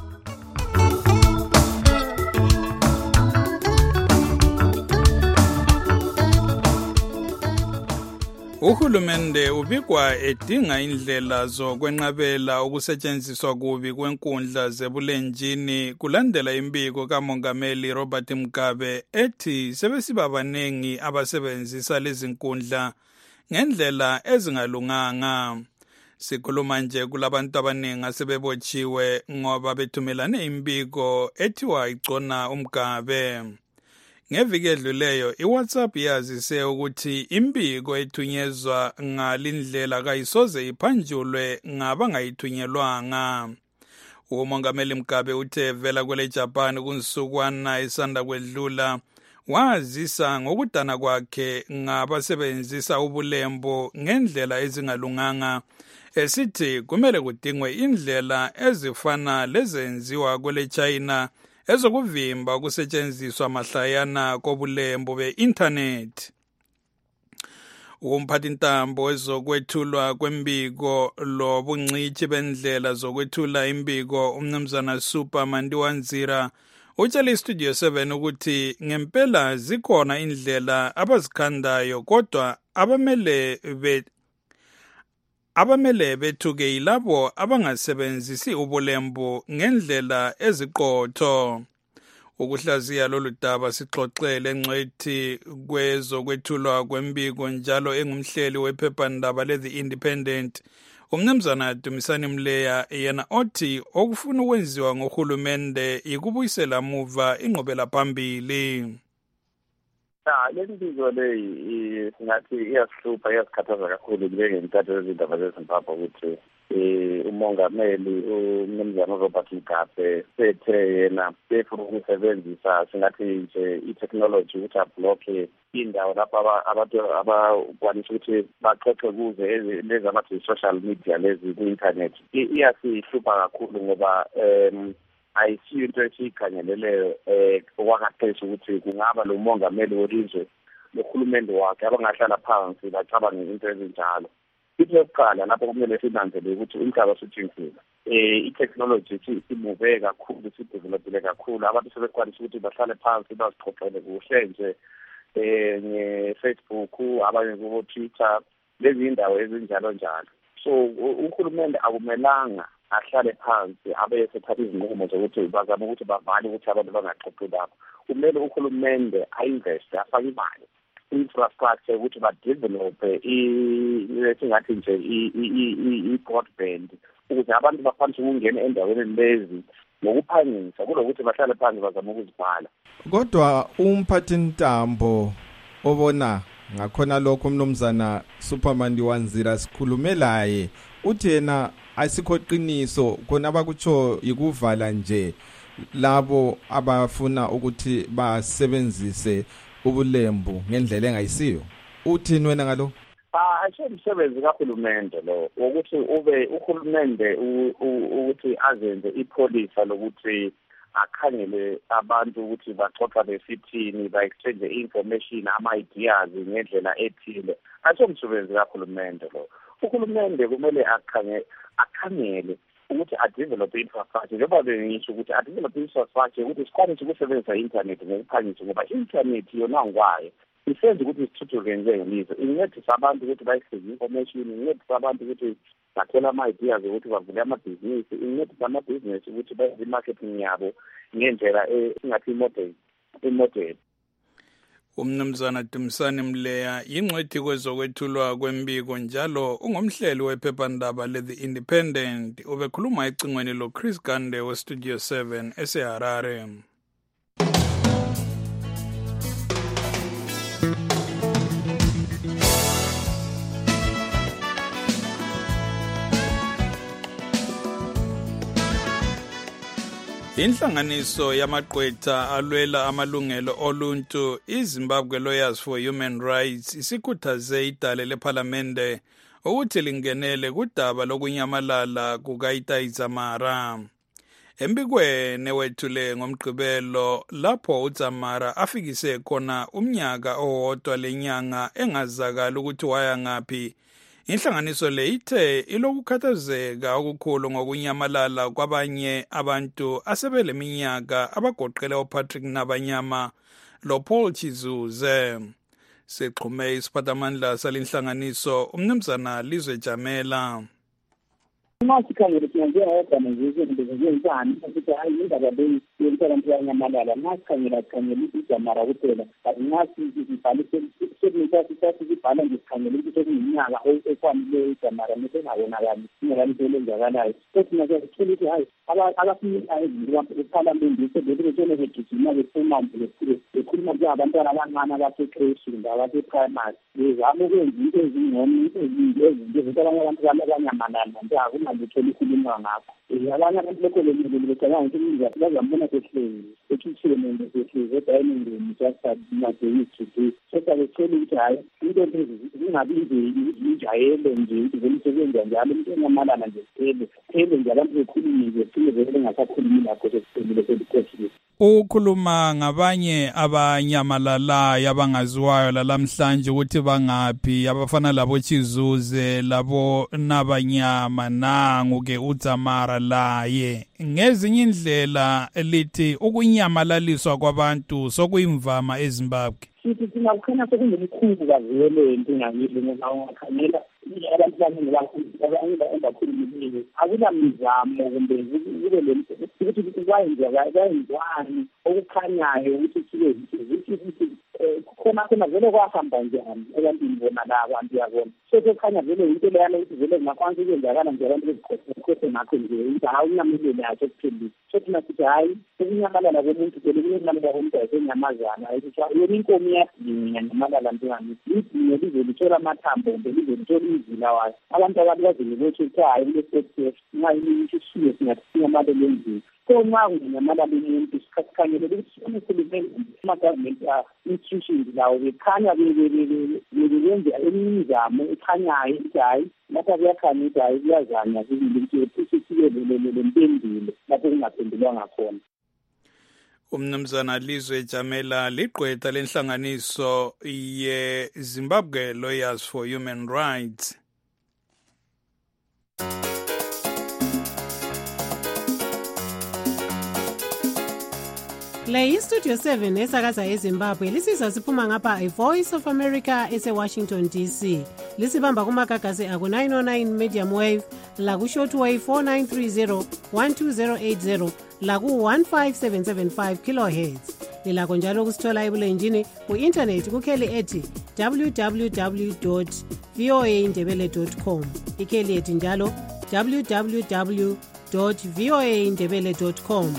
Uhulumende ubikwa edinga indlela zokwenqabela ukusetshenziswa kubi kwenkundla zebulenjini kulandela imbiko kaMongameli Robert Mugabe ethi sebesiba abanengi abasebenzisa lezi nkundla ngendlela ezingalunganga. Sikhuluma nje kulabantu abanengi asebebotshiwe ngoba bethumelane imbiko ethiwa igcona uMgabe. Ngeviki edluleyo iWhatsApp yazise ukuthi imbiko ethunyezwa ngalindlela kayisoze iphanjulwe ngabangayithunyelwanga. UMongameli Mugabe uthe vela kwele Japan kunsukwana esanda kwedlula wazisa ngokudana kwakhe ngabasebenzisa ubulembo ngendlela ezingalunganga esithi kumele kudingwe indlela ezifana lezenziwa kwele China ezokuvimba ukusetshenziswa mahlayana kobulembo be-internet. Umphathintambo ezokwethulwa kwembiko lobungcitshi bendlela zokwethula imbiko umnumzana Super Mandiwanzira utshele iStudio 7 ukuthi ngempela zikhona indlela abazikhandayo kodwa abamele bethuke yilabo abangasebenzisi ubulembu ngendlela eziqotho. Ukuhlaziya lolu daba sixoxele engcwethi kwezokwethulwa kwembiko njalo engumhleli wephephandaba le-The Independent umnumzana Dumisani Mleya yena othi okufuna ukwenziwa ngohulumende ikubuyisela muva ingqobela phambili. Leli bizo leyi singathi iyasihlupha iyasikhathaza kakhulu njengentatho yezindaba zeZimbabwe ukuthi umongameli umnumzana Robert Mugabe sethe yena befuna ukusebenzisa singathi nje i-technology ukuthi ablocke indawo lapho abantu abakwanisa ukuthi baxoxe kuze lezi abathi social media lezi ku-internet. Iyasihlupha kakhulu ngoba ayisiyo into esiyikhangeleleyo okwakaphesha ukuthi kungaba lo mongameli welizwe nohulumende wakhe abangahlala phansi bacabange into ezinjalo. Into yokuqala lapho kumele sinanzelele ukuthi umhlaba usutshintshile. I-technology simuve kakhulu, sidevelopile kakhulu. Abantu sebekwanisa ukuthi bahlale phansi bazixoxele kuhle nje nge-Facebook, abanye kubo-Twitter, lezi indawo ezinjalo njalo. So uhulumende akumelanga ahlale phansi abe sethatha izinqumo zokuthi bazama ukuthi bavale ukuthi abantu bangaxoxi lapho. Kumele uhulumende ainveste, afake imali infrastructure ukuthi badevelophe singathi nje i-broadband ukuze abantu bakwanise ukungena endaweni lezi ngokuphangisa kulokuthi bahlale phansi bazama ukuzibhala. Kodwa umphathintambo obona ngakhona lokho umnumzana Superman Ndiwanzira sikhulumelaye uthi yena asikho qiniso khona abakutsho ikuvala nje labo abafuna ukuthi basebenzise ubulembu ngendlela engayisiyo. Uthini wena ngalo? Umsebenzi kahulumende lo ukuthi ube uhulumende ukuthi azenze ipolisa lokuthi akhangele abantu ukuthi baxoxa besithini, ba-exchange information, ama-ideas ngendlela ethile. Umsebenzi kahulumende lo. Uhulumende kumele akhangele ukuthi adevelop infrastructure njengoba bengisho ukuthi adevelop infrastructure ukuthi sikwanise ukusebenzisa i-internet ngokuphangisa ngoba i-internet yona ngwayo isenza ukuthi sithuthuke njengelizwe. Incedisa abantu ukuthi bayisebenzise information, incedisa abantu ukuthi bathole ama-ideas ukuthi bavule amabhizinisi, incedisa amabhizinisi ukuthi benze i-marketing yabo ngendlela esingathi imodern. Umnumzana Dumisani Mleya yingcwethi kwezokwethulwa kwembiko njalo ungumhleli wephephandaba le-The Independent. Ubekhuluma ecingweni lo Chris Gande we-Studio 7 eseHarare. Inhlanganiso yamaqwetha alwela amalungelo oluntu iZimbabwe Lawyers for Human Rights isikhuthaze idale lephalamende ukuthi lingenele kudaba lokunyamalala kukaItai Dzamara. Embikweni ewethule ngomgqibelo lapho uDzamara afikise khona umnyaka owodwa lenyanga engazakala ukuthi waya ngaphi. Inhlanganiso le ithe ilokukhathazeka okukhulu ngokunyamalala kwabanye abantu asebeleminyaka abagoqela uPatrick Nabanyama loPaul Chizuze. Sexhume isiphathamandla salinhlanganiso umnumzana Lizwe Jamela. Masikhangele njengoba manje ngizenzani ukuthi hayi indaba leyi yomtholampilo nyamalala masikhangela uDzamara kuphela ngasi ibhalise sekungathi ibhala ngisikhangela ukuthi okuyinyaka ekwanileyo uDzamara nesengabonakali ingakani lenzakalayo futhi manje sithole ukuthi hayi abafuna izinto ephalamende sebebetshele begijima bephuma bekhuluma nje abantwana abancane abasekreshini abase-primary bezama ukwenza into ezingcono ezinto abanye abantu abanyamalala nje akunalithola ikhuluma ngakho. Abanye abantu lokho becabanga ukuthi bazambona sehlezi ekhithini sehlezi edayiningini jasadimadeyithi kodwa becela ukuthi hayi into lezi zingabi injayelo nje zemsebenzi njalo umuntu enyamalala nje phele nje abantu bekhulumile singevele ngasakhulumi lakho sesiphelile selikhothile. Ukhuluma ngabanye abanyamalalayo abangaziwayo lalamhlanje ukuthi bangaphi abafana labo Chizuze labo Nabanyama nangu-ke uDzamara laye. Ngezinye indlela elithi ukunyamalaliswa kwabantu sokuyimvama eZimbabwe. Sithi singakhona sekungemikhulu kavele inkinga ngoba ungakhangela abantu abaningi abakhulumile akunamizamo kumbe kube ukuthi kwayenzwani okukhanyayo ukuthi sibe khona vele kwahamba njani ebantwini bona la abantu yabona Sokukhanya vele into leyana ukuthi vele ngaphansi kwenzakala nje abantu bezikhothe ngakho nje into hayi unyamelele yakhe kuphela. So thina sithi hayi ukunyamalala komuntu vele kunyamalala komuntu ayenyamazana ayithi yona inkomo iyanyamalala ntwana. Lidinge lize lithola amathambo lize lithola izila wayo. Abantu abakwazi ukuthi hayi lesifo nxa ishiye singathi sinyamalele endlini. So nxa kunyamalala umuntu sikhanyele ukuthi uhulumeni ama-government institutions lawo bekhanya beyenza imizamo ekhanyayo ukuthi hayi lapha kuyakhanya ukuthi hayi kuyazanywa sibili ukuthi sibe lempendulo lapho kungaphendulwanga khona. Umnumzana Lizwe Jamela ligqwetha lenhlanganiso ye-Zimbabwe Lawyers for Human Rights. Le iStudio 7 esakaza eZimbabwe lisizwa siphuma ngapha iVoice of America ese-Washington DC. Lisibamba kumagagasi aku-909 medium wave, laku-shortwave 4930 12080, laku-15775 kilohertz. Lilakho njalo kusithola ebulenjini ku-internet kukheli ethi www.voaindebele.com. Ikheli ethi njalo www.voaindebele.com.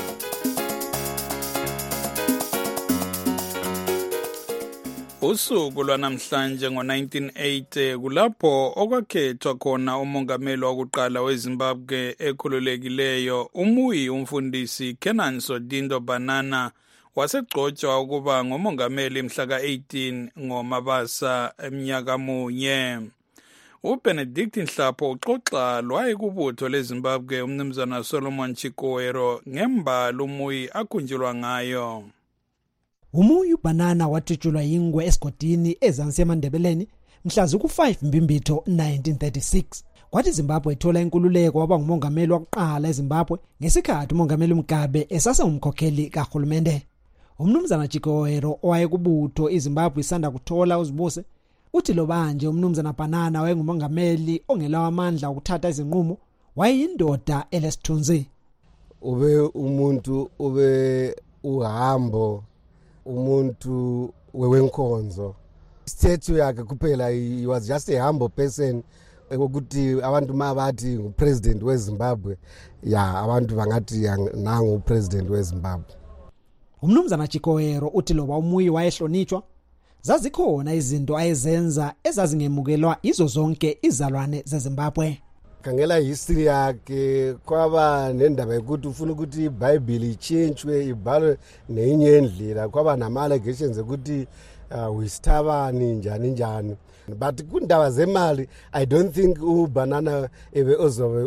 Usuku lwanamhlanje ngo-1980 kulapho okwakhethwa khona umongameli wokuqala weZimbabwe ekhululekileyo umuyi umfundisi Kenan Sodindo Banana wasegcotshwa ukuba ngumongameli mhla ka-18 ngoMabasa eminyaka munye. uBenedict Nhlapho uxoxa lwayekubutho leZimbabwe umnumzana Solomon Chikoero ngembali umuyi akhunjulwa ngayo. Umuyi uBanana wathutshulwa yingwe esigodini ezansi eMandebeleni mhla ku-5 Mbimbitho 1936. Kwathi Zimbabwe ithola inkululeko waba ngumongameli wokuqala eZimbabwe ngesikhathi umongameli Mugabe esasengumkhokheli kahulumende. Umnumzana Chikoero owayekubutho iZimbabwe isanda kuthola uzibuse uthi lobanje umnumzana Banana wayengumongameli ongelawo amandla okuthatha izinqumo, wayeyindoda elesithunzi. Ube umuntu ube uhambo umuntu wewenkonzo. Statue yakhe kuphela, he was just a humble person ukuthi abantu mabathi ngupresident weZimbabwe abantu bangathi nangu upresident weZimbabwe. Umnumzana Chikoero uthi loba umuyi wayehlonitshwa zazikhona izinto ayezenza ezazingemukelwa izo zonke izalwane zeZimbabwe. Khangela history yakhe kwaba nendaba yokuthi ufuna ukuthi iBhayibheli ichangewe ibhalwe nenye indlela, kwaba nama-allegations ukuthi wisithabani njani. But kundaba zemali I don't think uBanana ozobe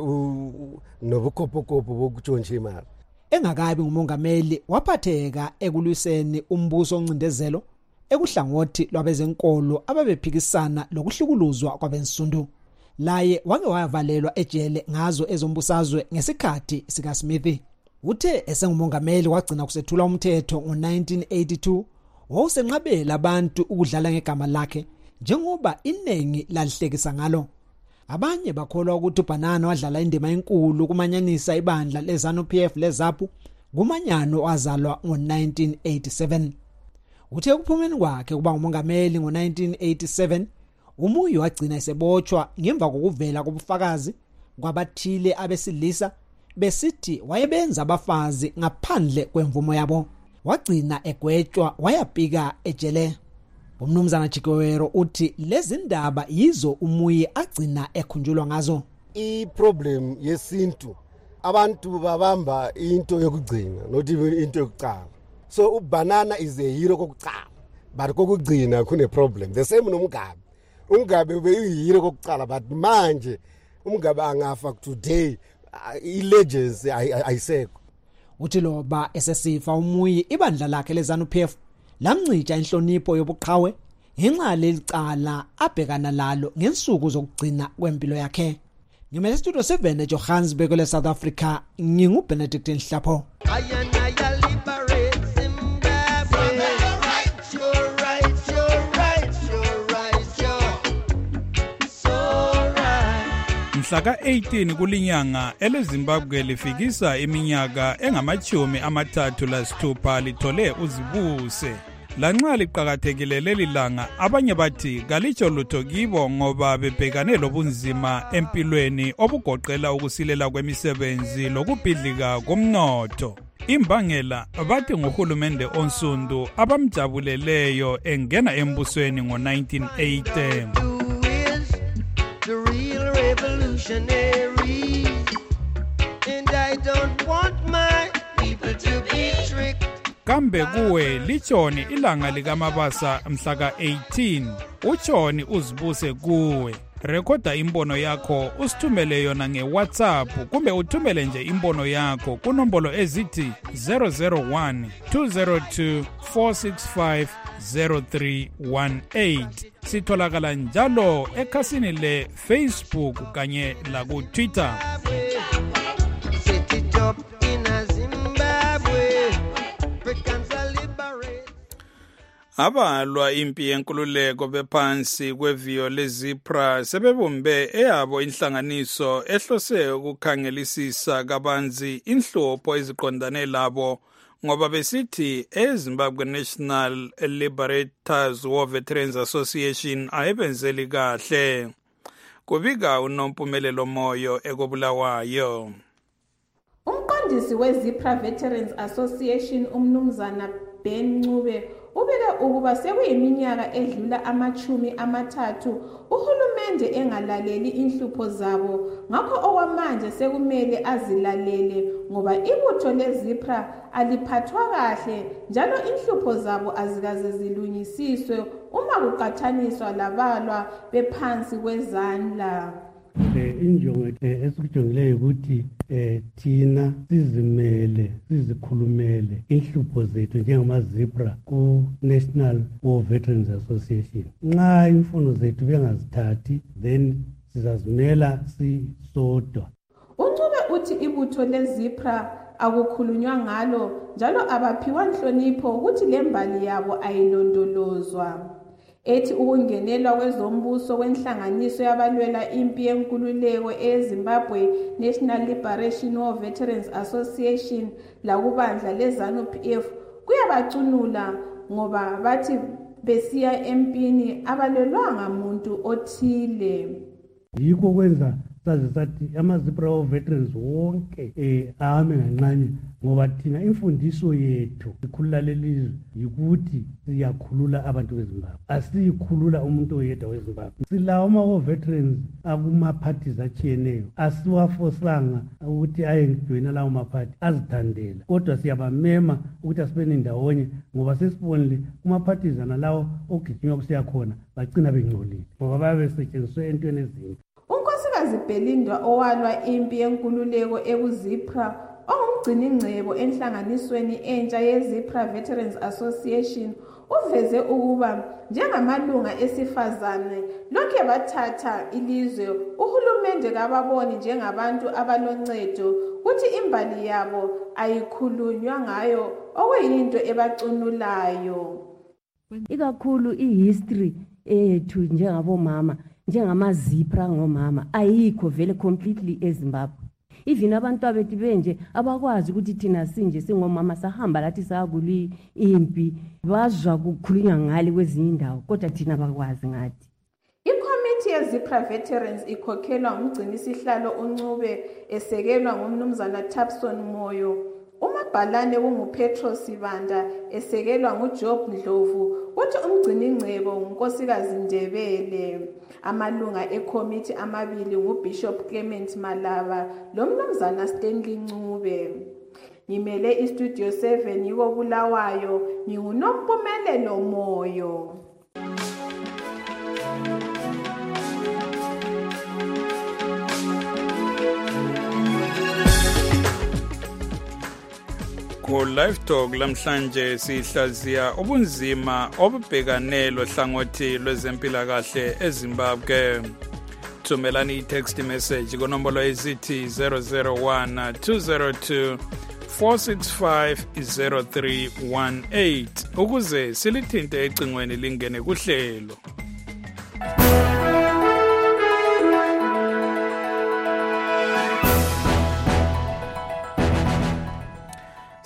nobukopokopo bokutshontsha imali. Engakabi ngumongameli waphatheka ekulwiseni umbuso oncindezelo ekuhlangothi lwabezenkolo ababephikisana lokuhlukuluzwa kwabensundu. Laye wake wavalelwa ejele ngazo ezombusazwe ngesikhathi sikaSmith. Uthe esengumongameli wagcina kusethula umthetho ngo-1982 wawusenqabela abantu ukudlala ngegama lakhe njengoba iningi lalihlekisa ngalo. Abanye bakholwa ukuthi uBanana wadlala indima enkulu kumanyanisa ibandla leZANU-PF leZAPU kumanyano wazalwa ngo-1987. Uthe kuphumeni kwakhe kuba ngumongameli ngo-1987 umuyi wagcina esebotshwa ngemva kokuvela kobufakazi kwabathile abesilisa besithi wayebenza abafazi ngaphandle kwemvumo yabo. Wagcina egwetshwa wayapika ejele. Umnumzana Chikoero uthi lezi ndaba yizo umuyi agcina ekhunjulwa ngazo. I-problem yesintu abantu babamba into yokugcina not even into yokuqala. So uBanana is a hero kokuqala, but kokugcina kune problem. The same noMugabe. uMugabe ubeyihero kokuqala, but manje uMugabe angafa today i-legends ayisekho. Uthi loba esesifa umuyi ibandla lakhe leZANU-PF lamncitsha inhlonipho yobuqhawe ngenxa lelicala abhekana lalo ngensuku zokugcina kwempilo yakhe. Ngimele Studio 7 eJohannesburg le South Africa, nginguBenedict Nhlapho. Mhla ka-18 kulinyanga eleZimbabwe lifikisa iminyaka engamachumi 36 lithole uzibuse. lanxa liqhakathekile leli langa abanye bathi kalitsho lutho kibo ngoba bebhekane lobunzima empilweni obugoqela ukusilela kwemisebenzi lokubhidlika komnotho. Imbangela bathi nguhulumende onsundu abamjabuleleyo engena embusweni ngo-1980. The real revolutionary, and I don't want my people to be tricked. Kambe kuwe lichoni ilanga likaMabasa mhla ka-18 uchoni uzibuse kuwe. Rekhoda imbono yakho usithumele yona nge-WhatsApp kumbe uthumele nje imbono yakho kunombolo ezithi 001 202 465 0318. Sitholakala njalo ekhasini le-Facebook kanye laku-Twitter. Set it up in a Zimbabwe. Africans are liberate. Abalwa impi yenkululeko bephansi kweviyo lezipra sebebumbe eyabo inhlanganiso ehlose ukukhangelisisa kabanzi inhlupho eziqondane labo ngoba besithi eZimbabwe National Liberators War Veterans Association ayebenzeli kahle. Kubika uNompumelelo Moyo ekobulawayo. Umqondisi weZipra Veterans Association umnumzana Ben Ncube ubike ukuba sekuyiminyaka edlula 30 uhulumende engalaleli inhlupho zabo ngakho okwamanje sekumele azilalele ngoba ibutho leZipra aliphathwa kahle njalo inhlupho zabo azikaze zilungisiswe uma kuqathaniswa labalwa bephansi kwezandla. Injongo esikujongileyo ukuthi thina sizimele sizikhulumele inhlupho zethu njengamaZipra ku-National War Veterans Association. Nxa imfuno zethu bengazithathi then sizazimela sisodwa. Uncube uthi ibutho leZipra akukhulunywa ngalo njalo abaphiwa inhlonipho ukuthi lembali yabo ayilondolozwa. Ethi ukungenelwa kwezombuso kwenhlanganiso yabalwela impi yenkululeko eZimbabwe National Liberation War Veterans Association lakubandla leZANU-PF kuyabacunula ngoba bathi besiya empini abalelwanga muntu othile. Yikho kwenza saze sathi amaZipra War Veterans wonke ame nganqanye ngoba thina imfundiso yethu ikhulula lelizwe yikuthi siyakhulula abantu beZimbabwe, asiyikhulula umuntu oyedwa weZimbabwe. Silawo ama-war veterans akuma-parties atshiyeneyo, asiwafosanga ukuthi ayengijoyina lawo maphathi azithandela, kodwa siyabamema ukuthi asibeni ndawonye ngoba sesibonile kuma-parties analawo ogijinywa kusiya khona bagcina bengcolile ngoba bayabe besetshenziswe entweni ezinto. uNkosikazi Belinda owalwa impi yenkululeko ebuZipra ongumgciningcebo enhlanganisweni entsha yeZipra Veterans Association uveze ukuba njengamalunga esifazane lokhe bathatha ilizwe uhulumende kababoni njengabantu abaloncedo ukuthi imbali yabo ayikhulunywa ngayo okuyinto ebacunulayo. Ikakhulu ihistory ethu njengabomama njengamaZipra ngomama ayikho vele completely eZimbabwe. Even abantu abethu benje abakwazi ukuthi thina sinje singomama sahamba lathi sakuli impi bazwa kukhulunywa ngale kwezinye indawo kodwa thina bakwazi ngathi. Ikomiti yeZipra Veterans ikhokhelwa ngumgcinisihlalo uNcube esekelwa ngumnumzana Tapson Moyo. Umabhalane kunguPetro Sibanda esekelwa nguJob Ndlovu uthi umgciningcebo nguNkosikazi Ndebele. Amalunga ekomiti amabili nguBishop Clement Malava lomnumzana Stanley Ncube. Ngimele iStudio 7 yiko Bulawayo nginguNompumelelo Moyo. Ku-Live Talk lamhlanje sihlaziya ubunzima obubhekane lohlangothi lwezempilakahle eZimbabwe. Thumelani i-text message kunombolo ezithi 001 202 465 0318 ukuze silithinte ecingweni lingene kuhlelo.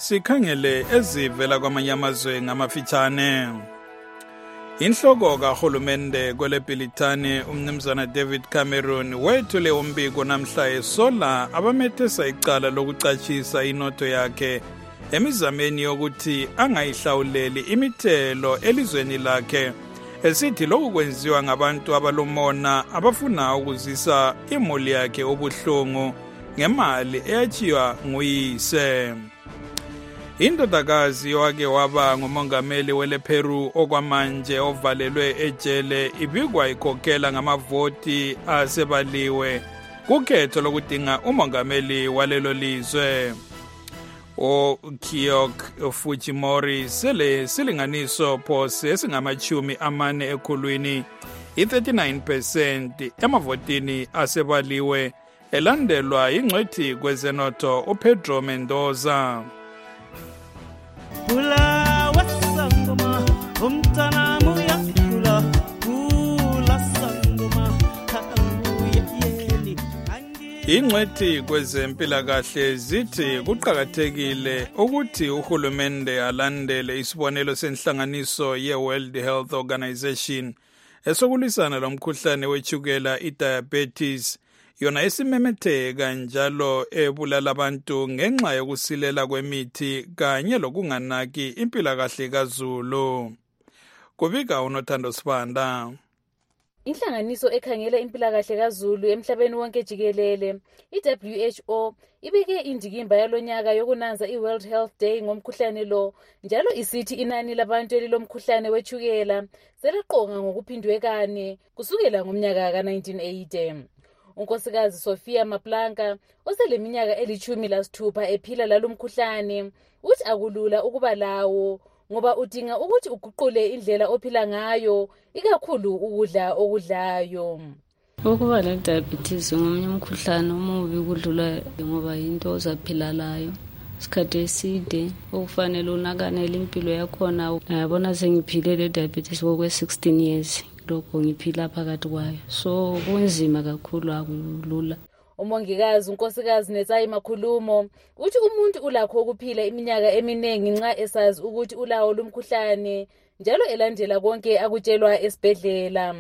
sikhangele ezivela kwamanye amazwe ngamafitshane. Inhloko kahulumende kwele Bhilithani umnumzana David Cameron wethule umbiko namhla esola abamethesa icala lokucatshisa inotho yakhe emizameni yokuthi angayihlawuleli imithelo elizweni lakhe, esithi lokhu kwenziwa ngabantu abalomona abafuna ukuzisa imuli yakhe ubuhlungu ngemali eyathiwa nguyise. Indodakazi wake waba ngumongameli wele Peru okwamanje ovalelwe ejele ibikwa ikhokhela ngamavoti asebaliwe kukhetho lokudinga umongameli walelo lizwe. Keohane Fujimori sele silinganiso phose esingamachumi amane ekhulwini, i-39% emavotini asebaliwe, elandelwa ingcwethi kwezenotho uPedro Mendoza. Ingcwethi kwezempilakahle zithi kuqakathekile ukuthi uhulumende alandele isibonelo senhlanganiso ye-World Health Organization esokulisana lomkhuhlane wetshukela i-diabetes, yona esimemetheka njalo ebulala abantu ngenxa yokusilela kwemithi kanye lokunganaki impilakahle kaZulu. Kubika uNothando Sibanda. Inhlanganiso ekhangela impilakahle kaZulu emhlabeni wonke jikelele, i-WHO, ibeke indikimba yalonyaka yokunanza i-World Health Day ngomkhuhlane lo, njalo isithi inani labantu elilomkhuhlane wetshukela seleqonga ngokuphindwe kane kusukela ngomnyaka ka-1980. Unkosikazi Sophia Maplanka, oseleminyaka eli-16 ephila lalomkhuhlane, uthi akulula ukuba lawo ngoba udinga ukuthi uguqule indlela ophila ngayo, ikakhulu ukudla okudlayo. Ukuba ne-diabetes ngomunye umkhuhlane omubi kudlula ngoba into ozaphila layo isikhathi eside, okufanele unakanele impilo yakhona. Yabona sengiphile le-diabetes okwe-16 years, lokho ngiphila phakathi kwayo, so kunzima kakhulu, akulula. Umongikazi unkosikazi Netsayi Makhulumo uthi umuntu ulakho ukuphila iminyaka eminingi nxa esazi ukuthi ulawo lumkhuhlane njalo elandela konke akutshelwa esibhedlela.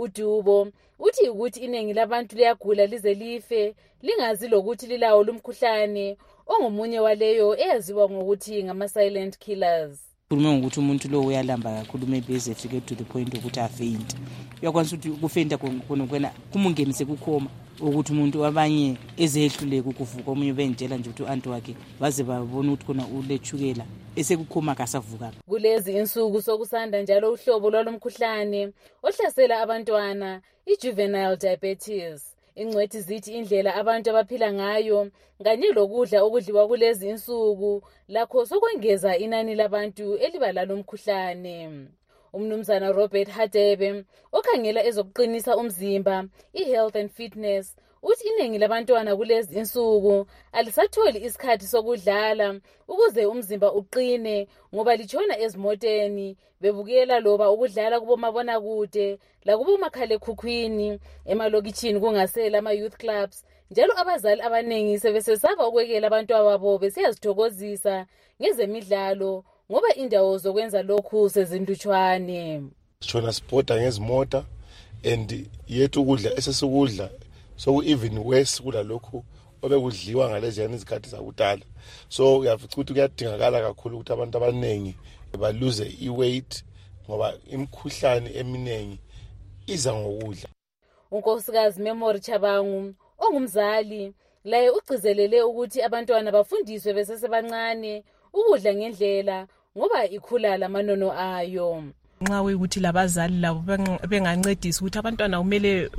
uDubo uthi ukuthi iningi labantu liyagula lize life lingazi lokuthi lilawo lumkhuhlane ongomunye waleyo eyaziwa ngokuthi ngama-silent killers. Khulume ngokuthi umuntu lo uyalamba kakhulu, maybe ezefike to the point ukuthi afeyinte. Uyakwanisa ukuthi ukufeyinta khona kumungenise kukhoma ukuthi umuntu abanye ezehluleka ukuvuka, omunye bentshela nje ukuthi u-anti wakhe baze babona ukuthi khona ulethukela esekukhoma kasavuka. Kulezi insuku sokusanda njalo uhlobo lwalomkhuhlane ohlasela abantwana, i-juvenile diabetes. Ingcwethi zithi indlela abantu abaphila ngayo kanye lokudla okudliwa kulezi insuku lakho sokwengeza inani labantu eliba lomkhuhlane. Umnumzana Robert Hadebe okhangela ezokuqinisa umzimba, i-health and fitness, uthi iningi labantwana kulezi insuku alisatholi isikhathi sokudlala ukuze umzimba uqine ngoba litshona ezimoteni bebukela loba ukudlala kubomabona kude lakubomakhalekhukhwini, emalokitshini kungasela ama-youth clubs, njalo abazali abaningi sebesesaba ukwekela abantu ababo besiyazithokozisa ngezemidlalo ngoba indawo zokwenza lokhu sezindutshwane. Sitshona sibhoda ngezimota and yethu ukudla esesikudla soku-even worse kula lokhu obekudliwa ngaleziyana izikhathi zakudala. So uyafica ukuthi kuyadingakala kakhulu ukuthi abantu abaningi baluze i-weight ngoba imikhuhlane eminingi iza ngokudla. Unkosikazi Memory Chabangu ongumzali laye ugcizelele ukuthi abantwana bafundiswe besesebancane ukudla ngendlela ngoba ikhula lamanono ayo. Nxa ukuthi labazali labo bengancedisa ukuthi abantwana kumele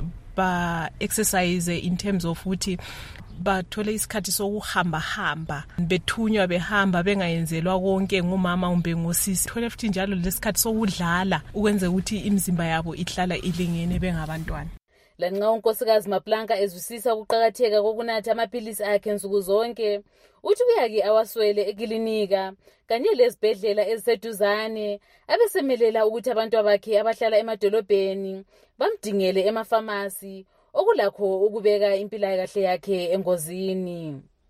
ba-exercise in terms of ukuthi bathole isikhathi sokuhamba bethunywa behamba bengayenzelwa konke ngumama kumbe ngosisi. Thole futhi njalo lesikhathi sokudlala ukwenze ukuthi imizimba yabo ihlala ilingene bengabantwana. Lanxa unkosikazi Maplanka ezwisisa ukuqakatheka kokunatha amaphilisi akhe nsuku zonke, uthi uyake awaswele ekilinika kanye lezibhedlela eziseduzane abesemelela ukuthi abantu abakhe abahlala emadolobheni bamdingele emafamasi okulakho ukubeka impilakahle yakhe engozini.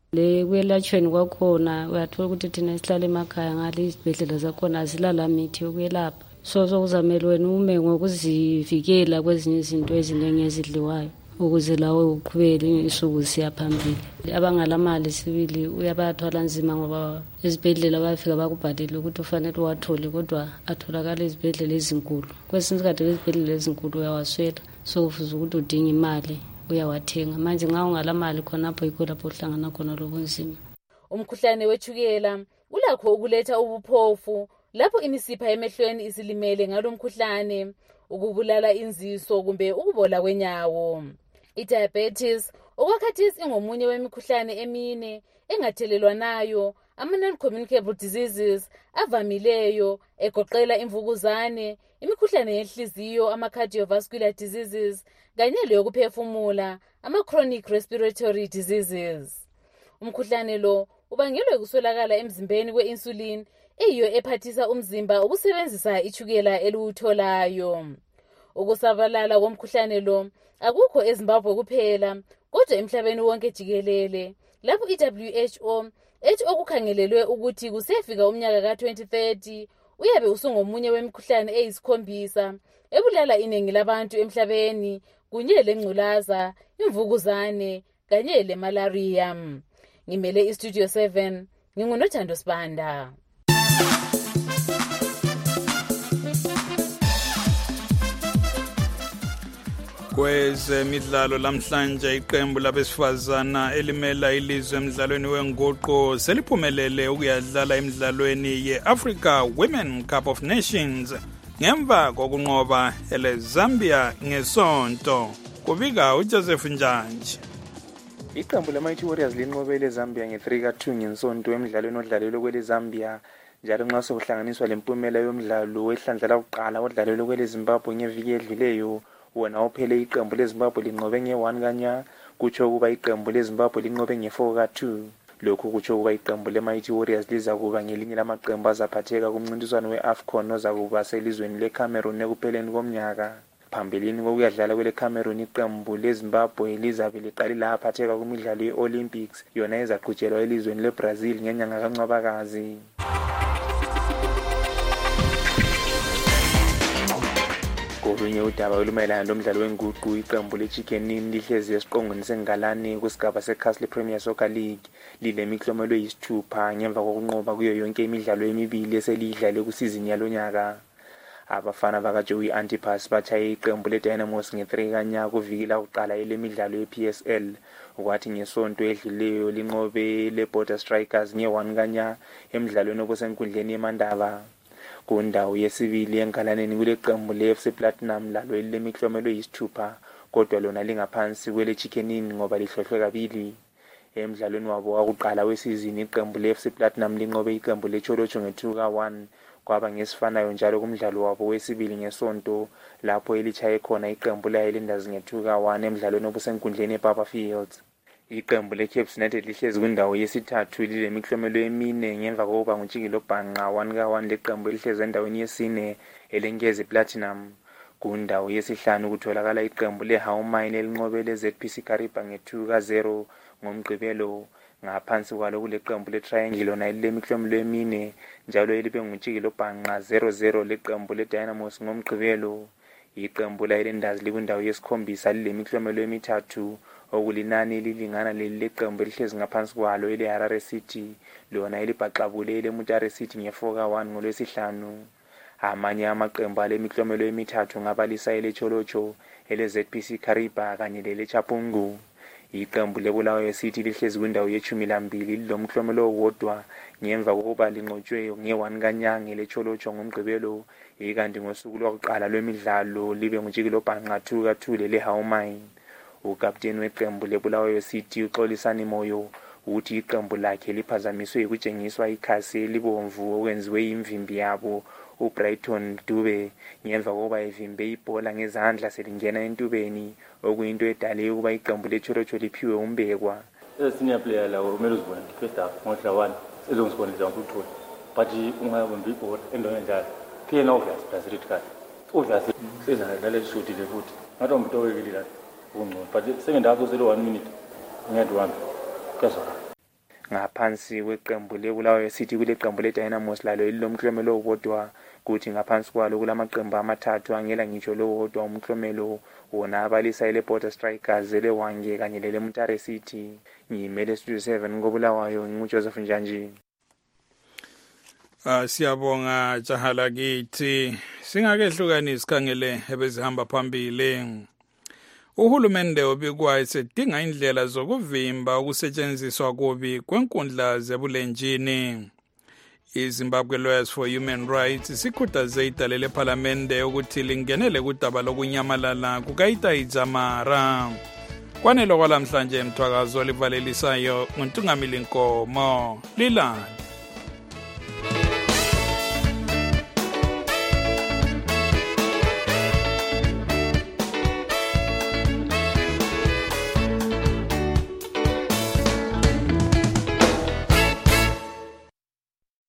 le kwelatshweni kwakhona uyathola ukuthi thina sihlala emakhaya ngale izibhedlela zakhona azilala mithi yokwelapha so kuzamele wena ume ngokuzivikela kwezinye izinto eziningi ezidliwayo ukuze lawe uqhubele isuku siya phambili. Abangalamali sibili uyabathwala nzima ngoba izibhedlela bayafika bakubhadele ukuthi ufanele wathole kodwa atholakala izibhedlela ezinkulu. Kwesinye isikhathi izibhedlela ezinkulu uyawaswela so ufuza ukuthi udinga imali uyawathenga. Manje nxa ungalamali khonapho yikho lapho uhlangana khona lobunzima. Umkhuhlane wetshukela ulakho ukuletha ubuphofu lapho imisipha emehlweni isilimele ngalomkhuhlane, ukubulala inziso kumbe ukubola kwenyawo. I-diabetes okwakhathesi ingomunye wemikhuhlane emine engathelelwanayo, ama-non-communicable diseases avamileyo egoqela imvukuzane, imikhuhlane yenhliziyo, ama-cardiovascular diseases kanye leyokuphefumula, ama-chronic respiratory diseases. Umkhuhlane lo ubangelwa ukuswelakala emzimbeni kwe-insulin eyiyo ephathisa umzimba ukusebenzisa itshukela eliwutholayo. Ukusabalala komkhuhlane lo akukho eZimbabwe kuphela kodwa emhlabeni wonke jikelele, lapho i-WHO ethi okukhangelelwe ukuthi kusefika umnyaka ka-2030 uyabe usungomunye wemikhuhlane eyisikhombisa ebulala iningi labantu emhlabeni kunye lengculaza, imvukuzane kanye le-malaria. Ngimele iStudio 7, nginguNothando Sibanda. Kwezemidlalo lamhlanje iqembu labesifazana elimela ilizwe emidlalweni wenguqu seliphumelele ukuyadlala emidlalweni ye-Africa Women Cup of Nations ngemva kokunqoba eleZambia ngesonto. Kubika uJoseph Njanji. Iqembu le-Mighty Warriors linqobele eZambia nge-3-2 ngensonto emidlalweni odlalelwe kweleZambia, njalo nxa sokuhlanganiswa lempumela yomdlalo wehlandla lakuqala odlalelwe kweleZimbabwe ngeviki edluleyo, wona uphele iqembu leZimbabwe linqobe nge-1 kanya, kutsho ukuba iqembu leZimbabwe linqobe nge-4-2. Lokhu kutsho ukuba iqembu le-Mighty Warriors liza kuba ngelinye lamaqembu azaphatheka kumncintiswano we-AFCON ozakuba selizweni leCameroon ekupheleni komnyaka. Phambilini kokuyadlala kwele Cameroon, iqembu leZimbabwe lizabe liqalile laphatheka kumidlalo ye-Olympics yona ezaqhutshelwa elizweni leBrazil ngenyanga kaNcwabakazi. Kolunye udaba olumayelana lomdlalo wenguqu, iqembu leChickenini lihlezi esiqongweni sengalane kusigaba seCastle Premier Soccer League lilemiklomelwe yisithupha ngemva kokunqoba kuyo yonke imidlalo emibili eselidlale kusizini yalonyaka. Abafana bakaJoey Antipas bachaye iqembu leDynamos nge-3 kanya kuviki lakuqala elemidlalo ye-PSL, kwathi ngesonto edluleyo linqobe leBorder Strikers nge-1 kanya emidlalweni obusenkundleni yeMandaba. Kundawo yesibili engalaneni kule qembu le-FC Platinum lalo elimiklomelwe yisithupha, kodwa lona lingaphansi kwele Chickenini ngoba lihlohlwe kabili. Emidlalweni wabo wakuqala wesizini iqembu le-FC Platinum linqobe iqembu leCholocho nge-2-1, kwaba ngesifanayo njalo kumdlalo wabo wesibili ngesonto lapho elichaye khona iqembu le-Highlanders nge-2-1 emidlalweni obusenkundleni ePapa Fields. Iqembu leCape United lihlezi kwindawo yesithathu lilemiklomelwe emine ngemva kokuba nguntshikilo bhanqa 1-1 leqembu elihlezi endaweni yesine elenkezi Platinum. Kundawo yesihlanu kutholakala iqembu leHaumine elinqobe leZPC Kariba nge-2-0 ngomgqibelo. Ngaphansi kwalo kule qembu leTriangle lona elilemiklomelwe emine njalo elibe nguntshikilo bhanqa 0-0 leqembu leDynamos ngomgqibelo. Iqembu le-Highlanders likwindawo yesikhombisa lilemiklomelwe emithathu okulinani elilingana leli leqembu elihlezi ngaphansi kwalo ele-Harare City lona elibhaxabule ele-Mutare City nge-4-1 ngolwesihlanu. Amanye amaqembu alemiklomelwe emithathu ngabalisa ele-Cholocho, ele-ZPC Kariba kanye lele-Chapungu. Iqembu leBulawayo City lihlezi kwindawo ye-12 lilomklomelo owodwa ngemva kokuba linqotshwe nge-1 kanyanga leCholocho ngomgqibelo, ikanti ngosuku lokuqala lwemidlalo libe nguntshikilo bhanqa 2-2 leleHaumine. Ukapteni weqembu leBulawayo City uXolisani Moyo uthi iqembu lakhe liphazamiswe ukutshengiswa ikhasi elibomvu okwenziwe imvimbi yabo uBrighton Dube ngemva kokuba evimbe ibhola ngezandla selingena entubeni, okuyinto edale ukuba iqembu leCholocho liphiwe umbekwa. Senior player la kumele uzibone first half ngohla 1 ezongisibonisa ukuthi but ungabambi ibhola endaweni njalo phela obvious plus red card obvious sezadlala shoot le futhi ngathi umuntu owekile la ungcono but second half usele 1 minute ngedwa kwami kuzona. ngaphansi kweqembu leBulawayo City kule qembu leDynamos lalo ilomklomelo wodwa kuthi ngaphansi kwalo kulamaqembu amathathu angela ngitsho lo wodwa umklomelo wona abalisa ile Border Strikers leWange kanye leMutare City. Ngimele Studio 7 ngoBulawayo nginguJoseph Njanji. Siyabonga jahala kithi singakehlukanisi sikhangele ebezihamba phambili. Uhulumende obikwayo sedinga indlela zokuvimba ukusetshenziswa kubi kwenkundla zebulenjini. iZimbabwe Lawyers for Human Rights sikhuthaze idale lePhalamende ukuthi lingenele kudaba lokunyamalala kukaItai Dzamara. Kwanelo kwalamhlanje emthwakazo livalelisayo nguNtungamili Nkomo Lilala.